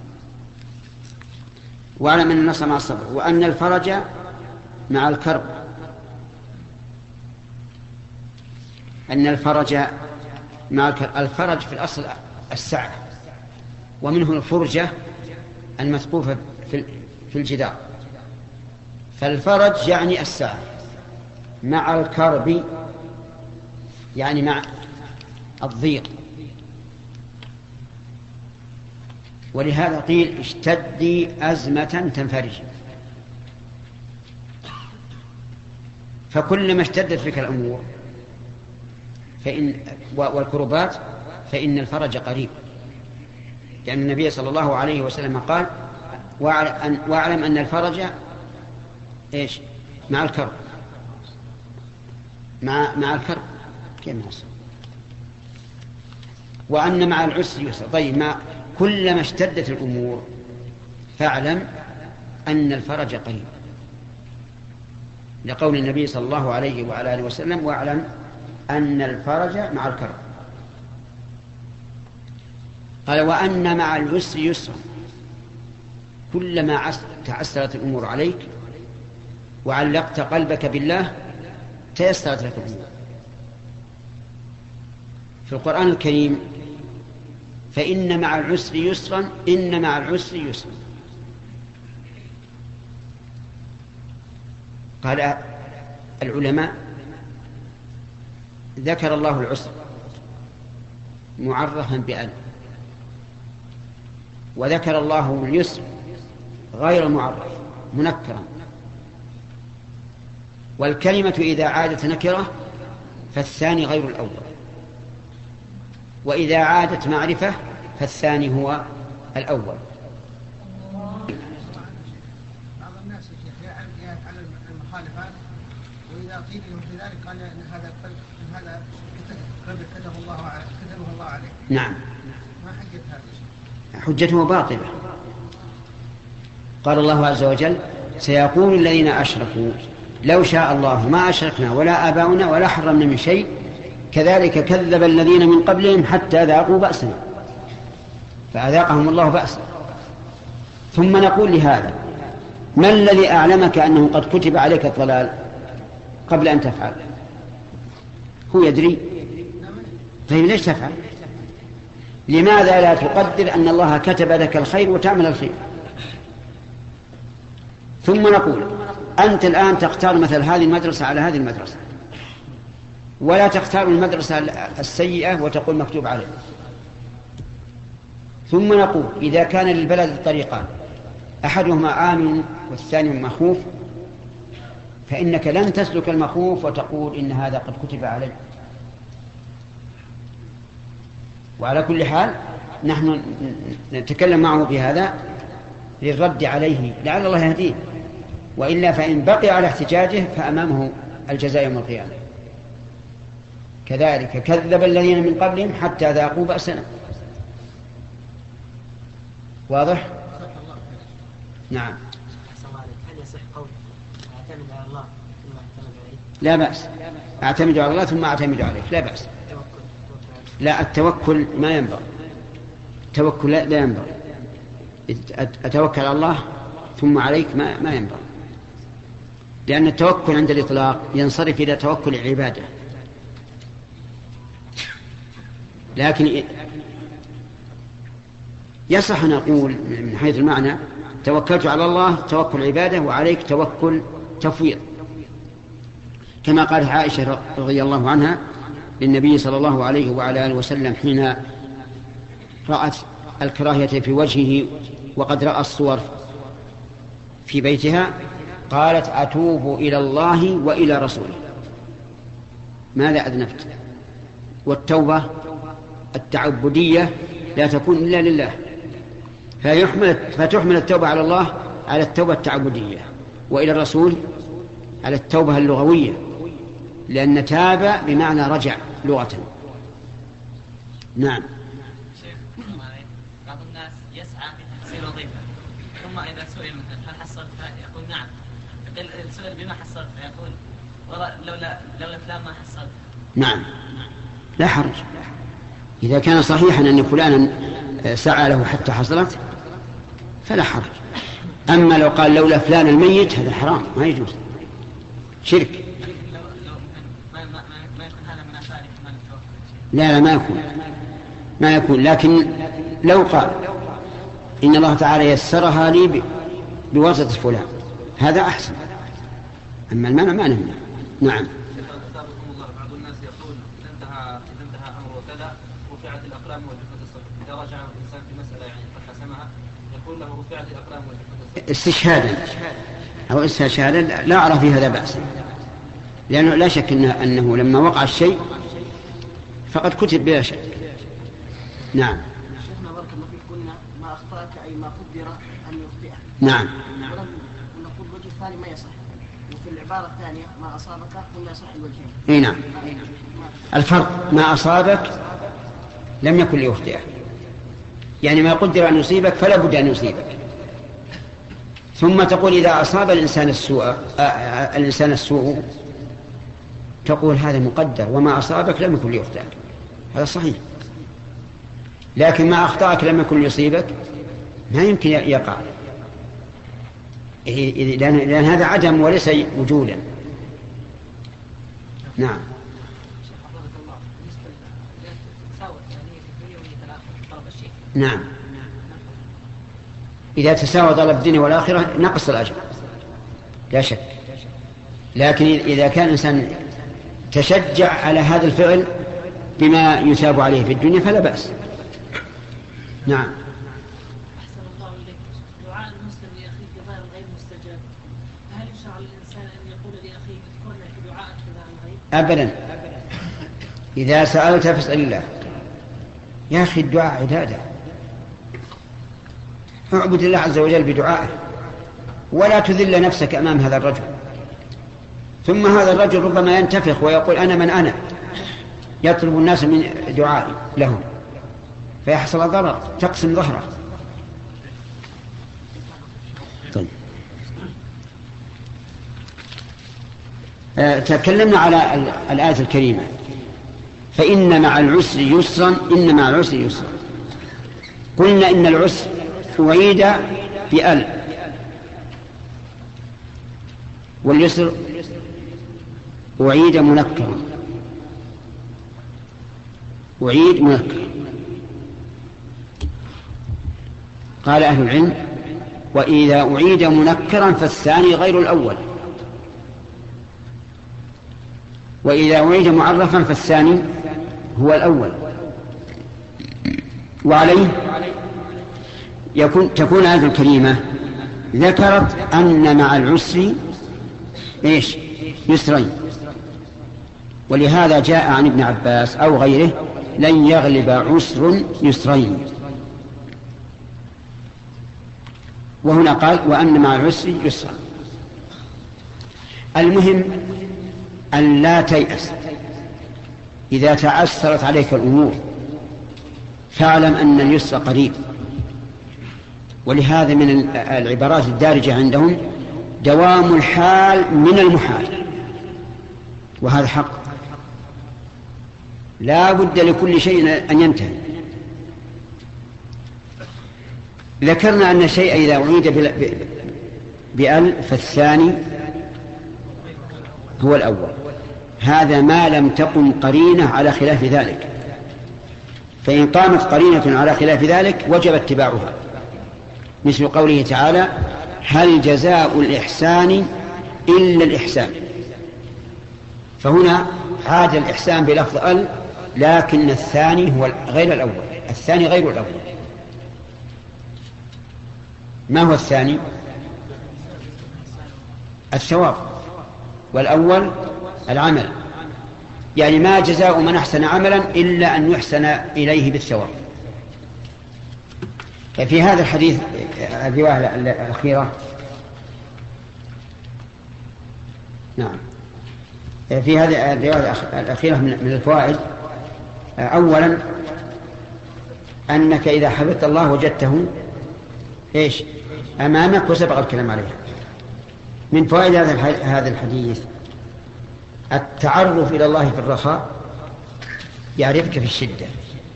واعلم أن النصر مع الصبر، وأن الفرج مع الكرب. أن الفرج مع الكرب، الفرج في الأصل السعة، ومنه الفرجة المثقوفة في الجدار. فالفرج يعني السعة، مع الكرب يعني مع الضيق. ولهذا قيل: اشتدي أزمة تنفرج. فكلما اشتدت بك الأمور والكربات فإن الفرج قريب، لأن النبي صلى الله عليه وسلم قال: واعلم أن الفرج إيش؟ مع الكرب. مع الكرب كيف نصر؟ وأن مع العسر يسر. طيب، كلما اشتدت الأمور فاعلم أن الفرج قريب، لقول النبي صلى الله عليه وعلى آله وسلم: واعلم أن الفرج مع الكرب. قال: وأن مع العسر يسرا. كلما تعسرت الأمور عليك وعلقت قلبك بالله تيسرت لك الأمور. في القرآن الكريم: فإن مع العسر يسرا، إن مع العسر يسرا. قال العلماء: ذكر الله العسر معرفا بأن، وذكر الله اليسر غير معرف منكرا. والكلمة إذا عادت نكرة فالثاني غير الأول، وإذا عادت معرفة فالثاني هو الأول. بعض الناس على المخالفات، وإذا قيل لهم بذلك قال إن هذا كتبه الله عليه. نعم. ما حجة هذا؟ حجته باطلة. قال الله عز وجل: سيقول الذين أشركوا لو شاء الله ما أشركنا ولا آباؤنا ولا حرمنا من شيء كذلك كذب الذين من قبلهم حتى ذاقوا بأسنا فأذاقهم الله بأسا. ثم نقول لهذا: ما الذي أعلمك أنه قد كتب عليك الضلال قبل أن تفعل؟ هو يدري. طيب ليش تفعل؟ لماذا لا تقدر أن الله كتب لك الخير وتعمل الخير؟ ثم نقول: أنت الآن تختار مثل هذه المدرسة على هذه المدرسة، ولا تختار المدرسة السيئة وتقول مكتوب عليه. ثم نقول: إذا كان للبلد الطريقان أحدهما آمن والثاني مخوف، فإنك لن تسلك المخوف وتقول إن هذا قد كتب عليه. وعلى كل حال نحن نتكلم معه بهذا للرد عليه لعل الله يهديه، وإلا فإن بقي على احتجاجه فأمامه الجزاء يوم القيامة. كذلك كذب الذين من قبلهم حتى ذاقوا بأسنا. واضح؟ نعم. هل يصح قول اعتمد على الله ثم اعتمد عليه؟ لا بأس. اعتمد على الله ثم اعتمد عليك، لا بأس. لا، التوكل ما ينبغي. التوكل لا ينبغي. أتوكل على الله ثم عليك ما ينبغي، لأن التوكل عند الإطلاق ينصرف إلى توكل العبادة. لكن يصح نقول من حيث المعنى: توكلت على الله توكل عبادة، وعليك توكل تفويض، كما قالت عائشة رضي الله عنها للنبي صلى الله عليه وعلى آله وسلم حين رأت الكراهية في وجهه وقد رأى الصور في بيتها، قالت أتوب إلى الله وإلى رسوله، ماذا أذنبت؟ والتوبة التعبدية لا تكون إلا لله، فتحمل التوبة على الله على التوبة التعبدية، وإلى الرسول على التوبة اللغوية، لأن تاب بمعنى رجع لغة. نعم. بعض الناس يسعى في تحصيل وظيفة، ثم إذا سئل مثلا هل حصلت؟ يقول نعم. السؤال بما حصلت فيقول لولا فلان ما حصلت. نعم، لا حرج إذا كان صحيحا أن فلانا سعى له حتى حصلت فلا حرج. أما لو قال لولا فلان الميت هذا حرام، ما يجوز، شرك. ما يكون هذا من أثار كمال التوكل. لا ما يكون، لكن لو قال إن الله تعالى يسرها لي بواسطة فلان هذا أحسن، أما المانع ما نمنع. نعم. بعض الناس يقول إذا انتهى أمر وكذا رفعت الأقلام وجفت الصحف، إذا رجع الإنسان في مسألة يعني قد حسمها يقول له رفعت الأقلام وجفت الصحف استشهادا أو استشهادا، لا أرى في هذا بأسا، لأنه لا شك أنه لما وقع الشيء فقد كتب بلا شك. نعم. شيخنا بارك الله فيك، قلنا ما أخطأك أي ما قدر أن يخطئك. نعم. ولم نقول الوجه الثاني ما يصح، وفي العبارة الثانية ما أصابك قلنا يصح الوجهين. اي نعم. الفرق ما أصابك لم يكن ليخطئك، يعني ما قدر أن يصيبك فلا بد أن يصيبك. ثم تقول إذا أصاب الإنسان السوء تقول هذا مقدر، وما أصابك لم يكن ليخطئك، هذا صحيح. لكن ما أخطأك لم يكن ليصيبك ما يمكن يقع، لأن هذا عدم وليس وجودا. نعم. نعم، إذا تساوى طلب الدنيا والآخرة نقص الأجر لا شك، لكن إذا كان الإنسان تشجع على هذا الفعل بما يثاب عليه في الدنيا فلا بأس. نعم. أحسن الله إليك. دعاء المسلم لأخيه في ظاهر الغيب مستجاب، هل يشرع للإنسان أن يقول لأخيه اذكرنا في دعائك في ظاهر الغيب؟ أبدا، إذا سألت فاسأل الله. يا أخي الدعاء عبادة، اعبد الله عز وجل بدعائه، ولا تذل نفسك أمام هذا الرجل. ثم هذا الرجل ربما ينتفخ ويقول أنا من أنا، يطلب الناس من دعائي لهم فيحصل ضرر، تقسم ظهره. طيب. تكلمنا على الآية الكريمة فإن مع العسر يسرا، إن مع العسر يسرا. قلنا إن العسر أعيد بأل، واليسر أعيد منكرا، أعيد منكرا. قال أهل العلم وإذا أعيد منكرا فالثاني غير الأول، وإذا أعيد معرفا فالثاني هو الأول. وعليه تكون الآية الكريمة ذكرت أن مع العسر يسرين، ولهذا جاء عن ابن عباس أو غيره لن يغلب عسر يسرين، وهنا قال وأن مع العسر يسرا. المهم أن لا تيأس إذا تعسرت عليك الأمور، فاعلم أن اليسر قريب. ولهذا من العبارات الدارجة عندهم دوام الحال من المحال، وهذا حق، لا بد لكل شيء أن ينتهي. ذكرنا أن الشيء إذا أعيد بأل فالثاني هو الأول، هذا ما لم تقم قرينة على خلاف ذلك، فإن قامت قرينة على خلاف ذلك وجب اتباعها، مثل قوله تعالى هل جزاء الإحسان إلا الإحسان، فهنا عاد الإحسان بلفظ أل، لكن الثاني هو غير الأول، الثاني غير الأول. ما هو الثاني؟ الثواب، والأول العمل، يعني ما جزاء من أحسن عملا إلا أن يحسن إليه بالثواب. في هذا الحديث الرواية الأخيرة، نعم، في هذه الرواية الأخيرة من الفوائد، أولا أنك إذا حفظت الله وجدته إيش أمامك وسبق الكلام عليه. من فوائد هذا الحديث التعرف إلى الله في الرخاء يعرفك في الشدة،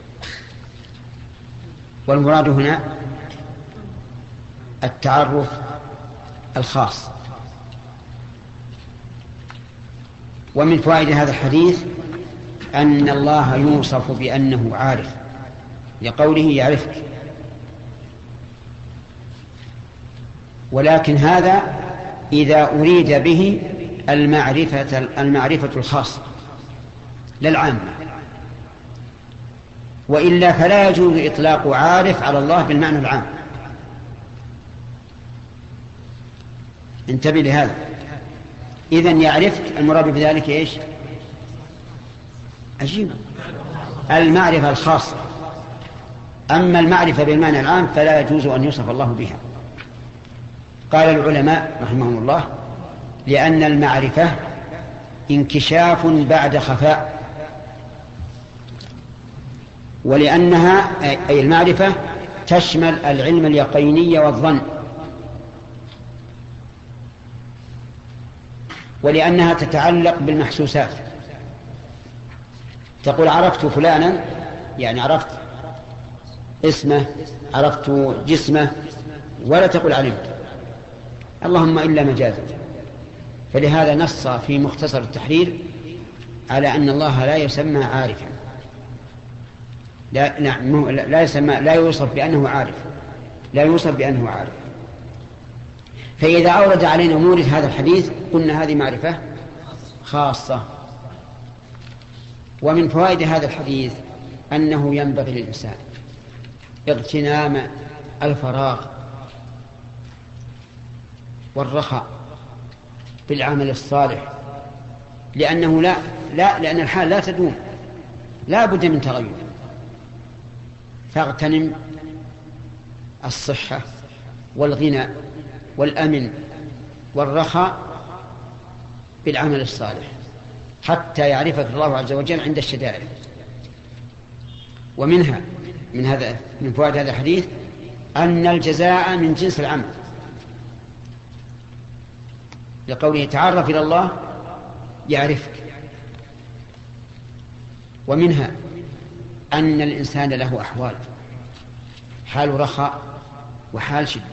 والمراد هنا التعرف الخاص. ومن فوائد هذا الحديث أن الله يوصف بأنه عارف، لقوله يعرفك، ولكن هذا إذا أريد به المعرفة الخاصة لا العامة، وإلا فلا يجوز إطلاق عارف على الله بالمعنى العام. انتبه لهذا. إذن يعرفك المراد بذلك إيش؟ عجيب، المعرفة الخاصة. أما المعرفة بالمعنى العام فلا يجوز أن يوصف الله بها. قال العلماء رحمهم الله: لأن المعرفة انكشاف بعد خفاء، ولأنها أي المعرفة تشمل العلم اليقيني والظن، ولأنها تتعلق بالمحسوسات. تقول عرفت فلانا، يعني عرفت اسمه، عرفت جسمه، ولا تقول علمت، اللهم إلا مجازا. فلهذا نص في مختصر التحرير على أن الله لا يسمى عارفا، لا يوصف بأنه عارف، لا يوصف بأنه عارف. فإذا أورد علينا مورد هذا الحديث قلنا هذه معرفة خاصة. ومن فوائد هذا الحديث أنه ينبغي للإنسان اغتنام الفراغ والرخاء بالعمل الصالح، لأنه لأن الحال لا تدوم، لا بد من تغير. فاغتنم الصحة والغنى والأمن والرخاء بالعمل الصالح حتى يعرفك الله عز وجل عند الشدائد. ومنها من فوائد هذا الحديث أن الجزاء من جنس العمل، لقوله تعرف إلى الله يعرفك. ومنها أن الإنسان له أحوال، حال رخاء وحال شدة،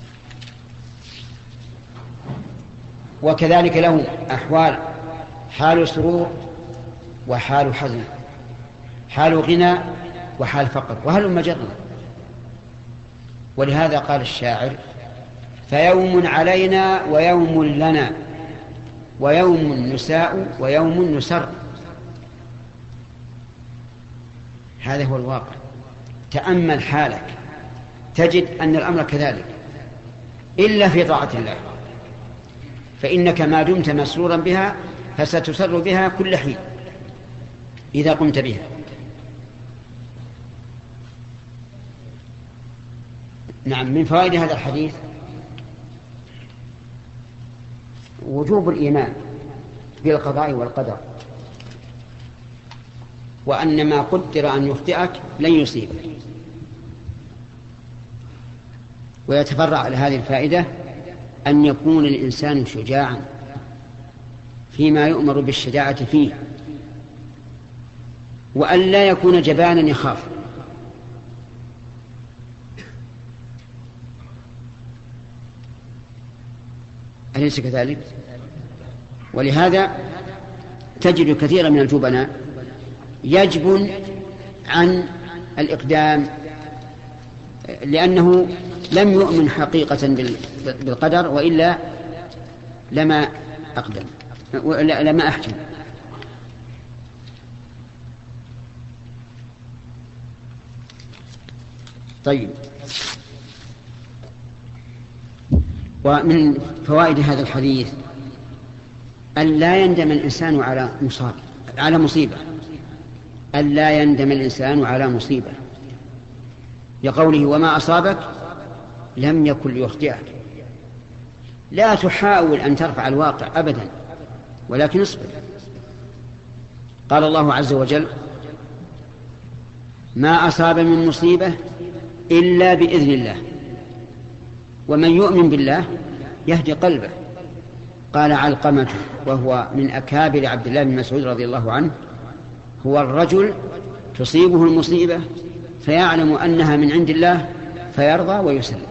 وكذلك له أحوال، حال سرور وحال حزن، حال غنى وحال فقر، وهل مجرد. ولهذا قال الشاعر: فيوم علينا ويوم لنا، ويوم نساء ويوم نسر. هذا هو الواقع. تأمل حالك تجد أن الأمر كذلك، إلا في طاعة الله، فإنك ما دمت مسرورا بها فستسر بها كل حين إذا قمت بها. نعم، من فوائد هذا الحديث وجوب الإيمان بالقضاء والقدر، وأن ما قدر أن يخطئك لن يصيبك. ويتفرع على هذه الفائدة أن يكون الإنسان شجاعا فيما يؤمر بالشجاعة فيه، وأن لا يكون جبانا يخاف. أليس كذلك؟ ولهذا تجد كثيرا من الجبناء يجبن عن الإقدام لأنه لم يؤمن حقيقة بالقدر، وإلا لما أقدم لما أحكم. طيب، ومن فوائد هذا الحديث ألا يندم الإنسان على مصيبة، ألا يندم الإنسان على مصيبة، لقوله وما أصابك لم يكن ليخطئك. لا تحاول أن ترفع الواقع أبدا، ولكن اصبر. قال الله عز وجل ما أصاب من مصيبة إلا بإذن الله، ومن يؤمن بالله يهدي قلبه. قال علقمة وهو من أكابر عبد الله بن مسعود رضي الله عنه هو الرجل تصيبه المصيبة فيعلم أنها من عند الله فيرضى ويسلم.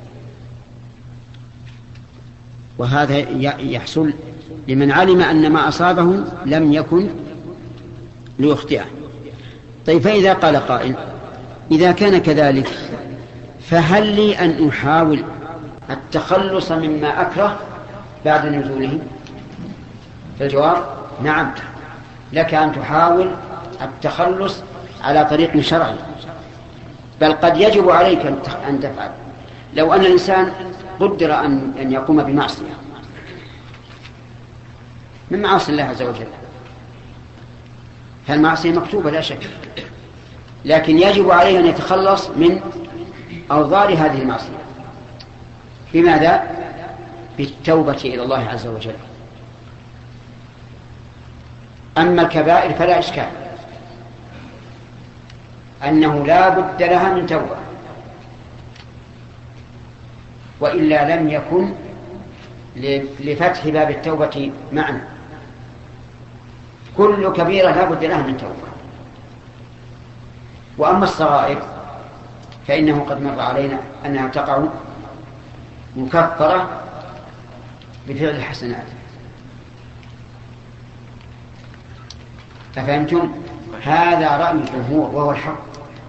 وهذا يحصل لمن علم أن ما أصابه لم يكن ليخطئه. طيب، فإذا قال قائل إذا كان كذلك فهل لي أن أحاول التخلص مما أكره بعد نزوله؟ فالجواب نعم، لك أن تحاول التخلص على طريق شرعي، بل قد يجب عليك أن تفعل. لو أن الإنسان قدر أن يقوم بمعصية من معاصي الله عز وجل، فالمعصية مكتوبة لا شك، لكن يجب عليه أن يتخلص من أوضار هذه المعصية. بماذا؟ بالتوبة إلى الله عز وجل. أما الكبائر فلا إشكال أنه لا بد لها من توبة، وإلا لم يكن لفتح باب التوبة معنى. كل كبيرة لا بد لها من توبة. وأما الصغائر فإنه قد مر علينا أنها تقع مكفرة بفعل الحسنات. أفهمتم؟ هذا رأي الجمهور وهو الحق،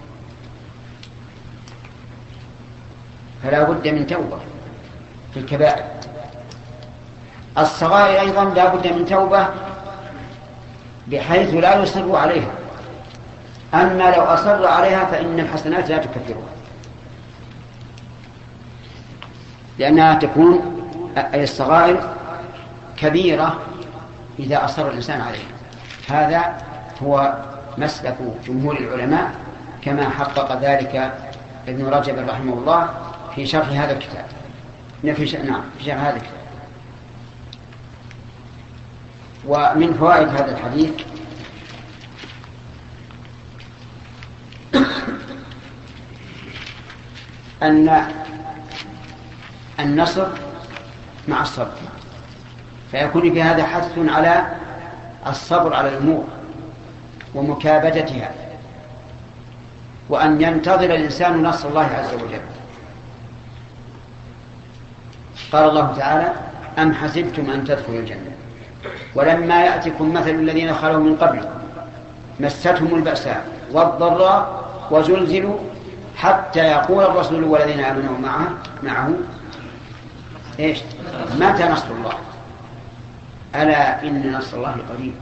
فلا بد من توبة في الكبائر. الصغائر أيضا لا بد من توبة بحيث لا يصر عليها، أما لو أصر عليها فإن الحسنات لا تكفرها، لأنها تكون أي الصغائر كبيرة إذا أصر الإنسان عليها. هذا هو مسلك جمهور العلماء كما حقق ذلك ابن رجب رحمه الله في شرح هذا الكتاب. في شرح هذا الكتاب. ومن فوائد هذا الحديث أن النصر مع الصبر، فيكون في هذا حث على الصبر على الأمور ومكابدتها، وأن ينتظر الإنسان نصر الله عز وجل. قال الله تعالى أم حسبتم أن تدخلوا الجنة ولما يأتكم مثل الذين خلوا من قبلكم مستهم البأساء والضراء وزلزلوا حتى يقول الرسول والذين آمنوا معه إيش؟ متى نصر الله؟ ألا إن نصر الله قريب.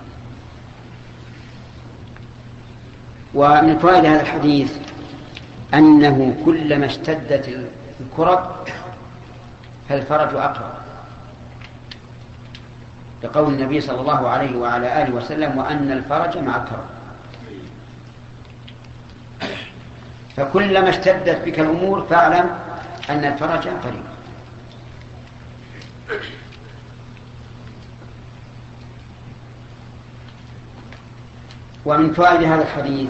ومن فوائد هذا الحديث أنه كلما اشتدت الكرب فالفرج أقرب، لقول النبي صلى الله عليه وعلى آله وسلم وأن الفرج مع الكرب. فكلما اشتدت بك الأمور فاعلم أن الفرج قريب. ومن فوائد هذا الحديث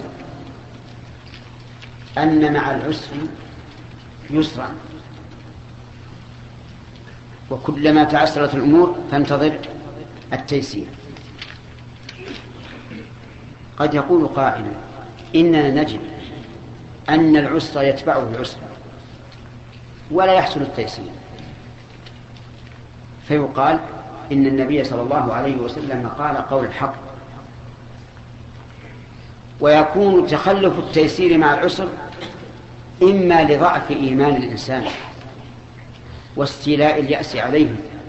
أن مع العسر يسرا، وكلما تعسرت الأمور فانتظر التيسير. قد يقول قائل إننا نجد أن العسر يتبعه العسر ولا يحصل التيسير، فيقال إن النبي صلى الله عليه وسلم قال قول الحق، ويكون تخلف التيسير مع العسر إما لضعف إيمان الإنسان واستيلاء اليأس عليه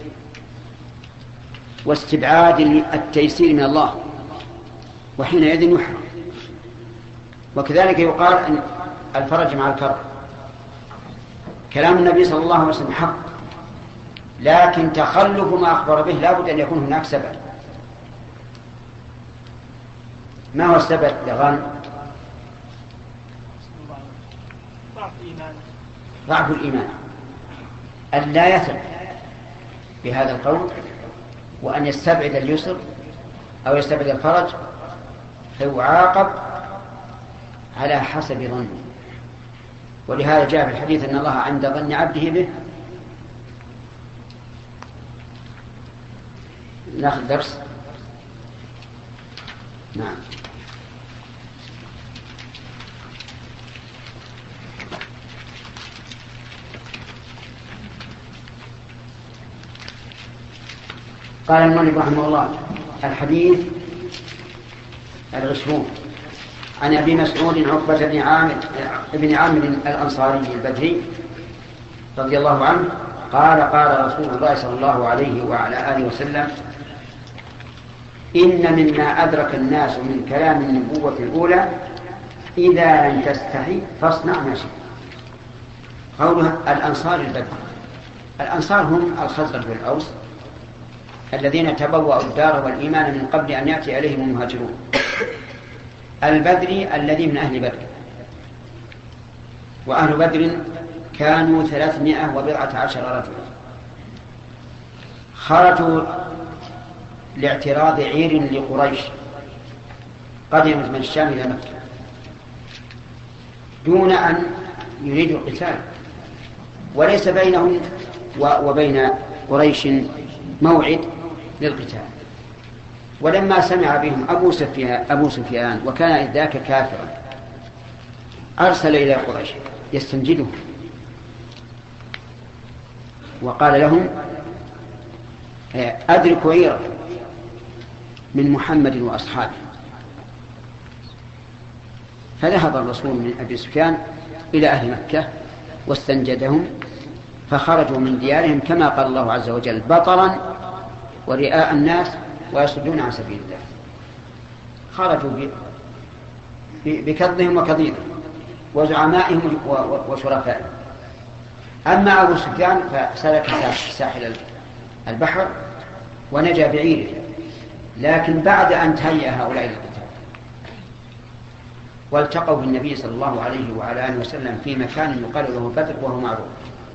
واستبعاد التيسير من الله، وحينئذ يحرم. وكذلك يقال أن الفرج مع الكرب. كلام النبي صلى الله عليه وسلم حق، لكن تخلف ما أخبر به لا بد أن يكون هناك سبب. ما هو السبب لغان؟ ضعف الإيمان، أن لا يثق بهذا القول، وأن يستبعد اليسر أو يستبعد الفرج، فيعاقب على حسب ظنه. ولهذا جاء في الحديث أن الله عند ظن عبده به. ناخذ درس. نعم. قال المؤلف رحمه الله: الحديث 20 عن أبي مسعود عقبة بن عامر الأنصاري البدري رضي الله عنه قال: قال رسول الله صلى الله عليه وعلى آله وسلم: إن مما أدرك الناس من كلام النبوة الأولى إذا لم تستحي فاصنع ما شئت. قولها الأنصار البدري. الأنصار هم الخزرج والأوس الذين تبوأوا الدار والإيمان من قبل أن يأتي عليهم المهاجرون. البدري الذي من أهل بدر، وأهل بدر كانوا 310 رجلا، خرجوا لاعتراض عير لقريش قدمت من الشام إلى مكة دون أن يريدوا القتال، وليس بينهم وبين قريش موعد للقتال. ولما سمع بهم أبو سفيان وكان إذ ذاك كافرا أرسل إلى قريش يستنجدهم وقال لهم: أدركوا عيرا من محمد وأصحابه. فذهب الرسول من أبي سفيان إلى أهل مكة واستنجدهم، فخرجوا من ديارهم كما قال الله عز وجل: بطرا ورئاء الناس ويصدون عن سبيل الله. خرجوا بكظهم وكظيمهم وزعمائهم وشرفائهم. أما أبو سفيان فسلك ساحل البحر ونجا بعيره، لكن بعد أن تهيأ هؤلاء للقتال والتقوا بالنبي صلى الله عليه وعلى آله وسلم في مكان يقال له بدر وهو معروف.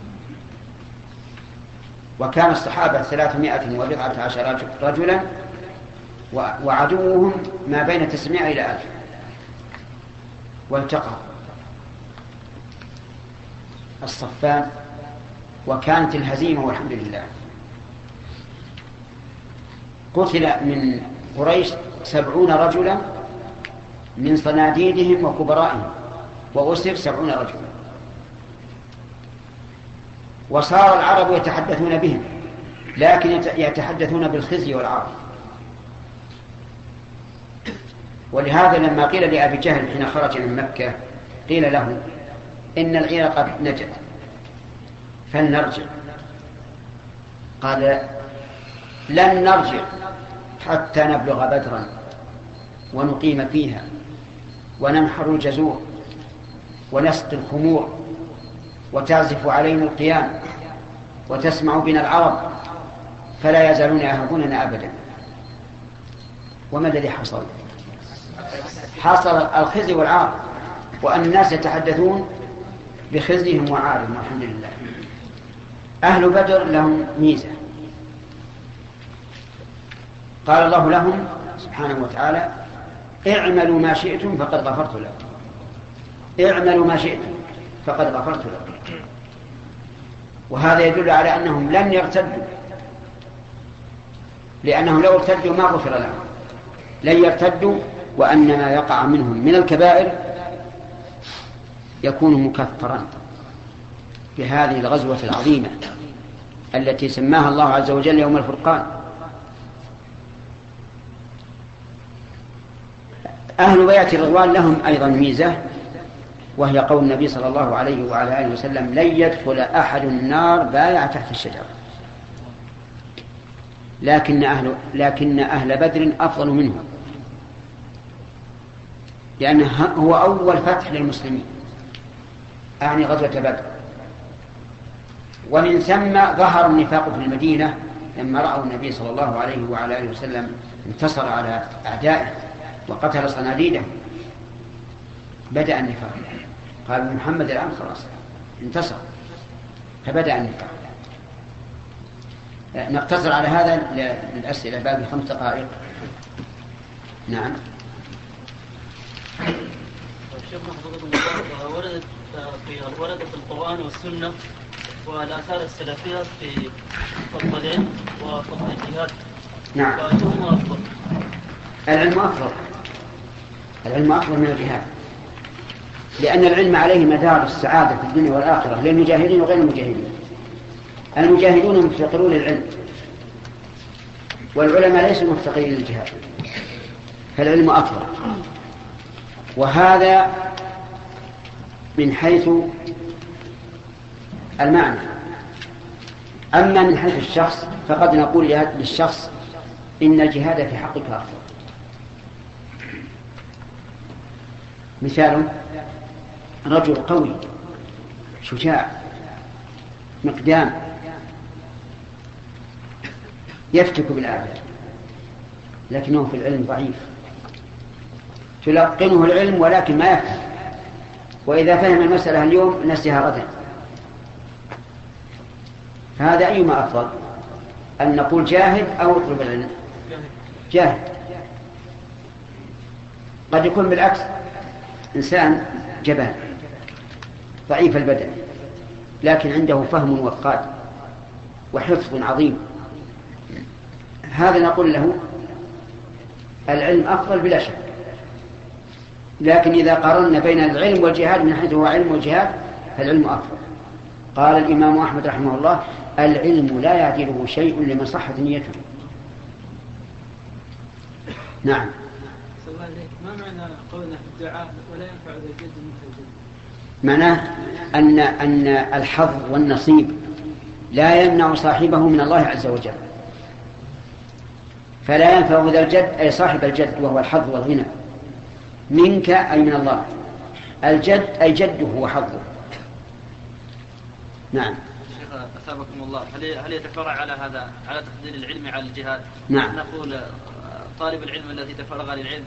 وكان الصحابة 310 رجلا، وعدوهم ما بين 900 إلى 1000، والتقى الصفان وكانت الهزيمة والحمد لله. قتل من قريش 70 رجلا من صناديدهم وكبرائهم، وأسر 70 رجلا. وصار العرب يتحدثون بهم، لكن يتحدثون بالخزي والعار. ولهذا لما قيل لأبي جهل حين خرج من مكة قيل له: إن العير قد نجت فلنرجع. قال: لن نرجع حتى نبلغ بدرا ونقيم فيها وننحر الجزور ونسقي الخمور وتعزف علينا القيام وتسمع بنا العرب، فلا يزالون يهابوننا أبدا. وما الذي حصل؟ حصل الخزي والعار، وأن الناس يتحدثون بخزيهم وعارهم والحمد لله. أهل بدر لهم ميزة، قال الله لهم سبحانه وتعالى: اعملوا ما شئتم فقد غفرت لكم. اعملوا ما شئتم فقد غفرت لكم. وهذا يدل على أنهم لن يرتدوا، لأنهم لو ارتدوا ما غفر لهم، لن يرتدوا، وأن ما يقع منهم من الكبائر يكون مكفرا بهذه الغزوة العظيمة التي سماها الله عز وجل يوم الفرقان. أهل بيعة الرضوان لهم أيضا ميزة، وهي قول النبي صلى الله عليه وعلى آله وسلم: لن يدخل أحد النار بايع تحت الشجرة. لكن أهل بدر أفضل منهم، لأنه هو أول فتح للمسلمين، أعني غزوة بدر. ومن ثم ظهر النفاق في المدينة لما رأوا النبي صلى الله عليه وعلى آله وسلم انتصر على أعدائه وقتل صناديده، بدأ النفاق. قال محمد الآن خلاص انتصر، فبدأ النفاق. نقتصر على هذا للأسئلة باقي 5 دقائق. نعم. شيخنا حفظكم الله، ورد في القرآن والسنة والآثار السلفية في فضل العلم وفضل الجهاد. نعم. فأيهما أفضل؟ العلم أفضل. العلم أفضل من الجهاد، لأن العلم عليه مدار السعادة في الدنيا والآخرة للمجاهدين وغير المجاهدين. المجاهدون مفتقرون للعلم، والعلماء ليسوا مفتقرين للجهاد، فالعلم أفضل. وهذا من حيث المعنى. أما من حيث الشخص فقد نقول للشخص إن الجهاد في حقك أفضل. مثال: رجل قوي شجاع مقدام يفتك بالأعداء، لكنه في العلم ضعيف، تلقنه العلم ولكن ما يفهم، وإذا فهم المسألة اليوم نسيها غدا. هذا أيما أفضل؟ أن نقول جاهد أو اطلب العلم؟ جاهد. قد يكون بالعكس إنسان جبان ضعيف البدن لكن عنده فهم وقاد وحفظ عظيم، هذا نقول له العلم أفضل بلا شك. لكن إذا قارنا بين العلم والجهاد من حيث هو علم والجهاد فالعلم أفضل. قال الإمام أحمد رحمه الله: العلم لا يعدله شيء لمن صحت نيته. نعم. ما معنى قولنا في الدعاء ولا ينفع ذا الجد مثل الجد؟ معناه أن الحظ والنصيب لا يمنع صاحبه من الله عز وجل، فلا ينفع ذا الجد أي صاحب الجد وهو الحظ والغنى منك أي من الله. الجد أي جده وحظه. نعم. شيخ أثابكم الله، هل يتفرع على هذا على تفضيل العلم على الجهاد؟ نعم. نقول طالب العلم الذي تفرغ للعلم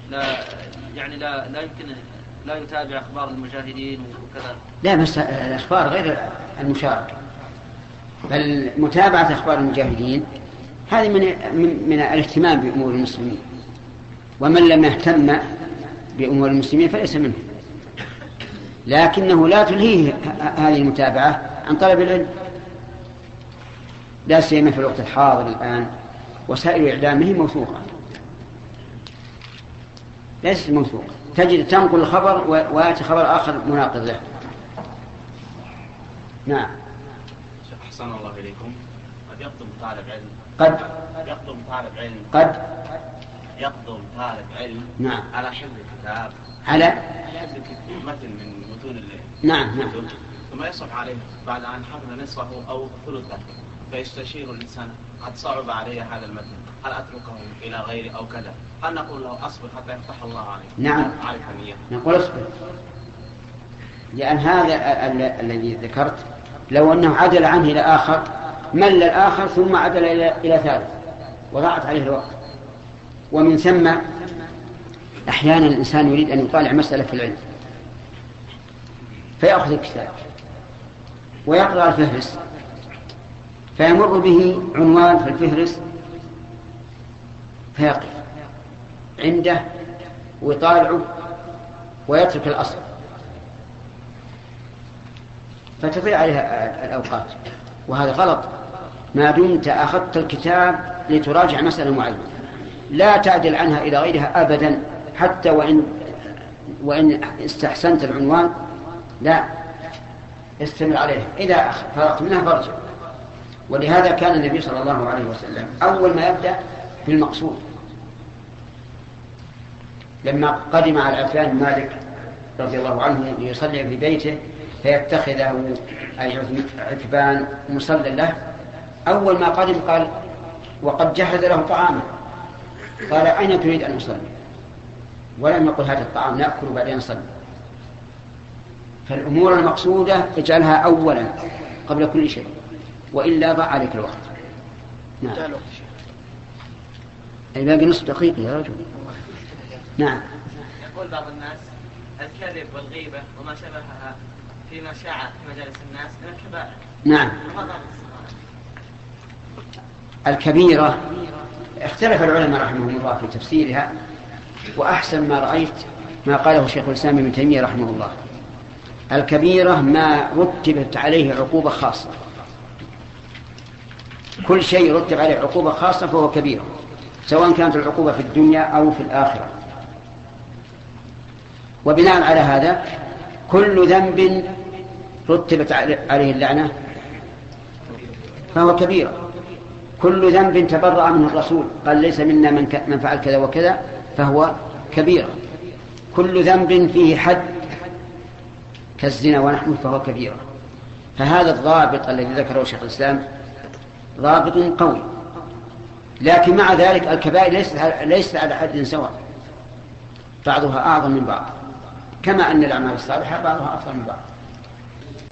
لا يمكن لا يتابع أخبار المجاهدين وكذا. لا، بس الأخبار غير المشاركة، بل متابعة أخبار المجاهدين هذه من الاهتمام بأمور المسلمين، ومن لم يهتم بأمور المسلمين فليس منه. لكنه لا تلهيه هذه المتابعة عن طلب العلم، لا سيما في الوقت الحاضر الآن وسائل إعلامه موثوقة، ليست موثوقة. تجد تنقل الخبر ويأتي خبر آخر مناقض له. نعم. أحسن الله إليكم. قد يقدم طالب علم نعم. على حفظ الكتاب، على حفظ متن من متون نعم. ثم يصعب عليه بعد أن حفظ نصفه أو ثلثه، فيستشير الإنسان: قد صعب علي هذا المتن، هل أتركه إلى غيري أو كذا؟ هل نقول له أصبر حتى يفتح الله عليك؟ نعم. نقول أصبر، لأن هذا الذي ذكرت لو أنه عدل عنه إلى آخر مل الآخر ثم عدل إلى ثالث وضاعت عليه الوقت. ومن ثم أحيانا الإنسان يريد أن يطالع مسألة في العلم فيأخذ الكتاب ويقرأ الفهرس، فيمر به عنوان في الفهرس فيقف عنده ويطالعه ويترك الأصل، فتضيع عليها الأوقات، وهذا غلط. ما دمت أخذت الكتاب لتراجع مسألة معينة لا تعدل عنها إلى غيرها أبدا، حتى وإن استحسنت العنوان لا استمر عليه، إذا فرغت منها فارجع. ولهذا كان النبي صلى الله عليه وسلم أول ما يبدأ بالمقصود. لما قدم على عثمان بن مالك رضي الله عنه ليصلي في بيته فيتخذه أي عتبان مصلى له، أول ما قدم قال وقد جهز له طعاما، قال أين تريد أن أصلي؟ ولم يقل هذا الطعام نأكل بعدين نصلي. فالأمور المقصودة اجعلها أولا قبل كل شيء، وإلا ضاع عليك الوقت. نعم. أي باقي نصف دقيقة يا رجل. نعم. يقول بعض الناس الكذب والغيبة وما شبهها فيما شاع في مجالس الناس من الكبائر. نعم. الكبيرة اختلف العلماء رحمهم الله في تفسيرها، وأحسن ما رأيت ما قاله شيخ الإسلام ابن تيمية رحمه الله: الكبيرة ما رتبت عليه عقوبة خاصة، كل شيء رتب عليه عقوبة خاصة فهو كبيرة، سواء كانت العقوبة في الدنيا أو في الآخرة. وبناء على هذا كل ذنب رتبت عليه اللعنة فهو كبيرة، كل ذنب تبرأ منه الرسول قال ليس منا من فعل كذا وكذا فهو كبيرة، كل ذنب فيه حد كالزنا ونحوه فهو كبيرة. فهذا الضابط الذي ذكره شيخ الإسلام ضابط قوي، لكن مع ذلك الكبائر ليست على حد سواء، بعضها أعظم من بعض، كما أن الأعمال الصالحة بعضها أفضل من بعض.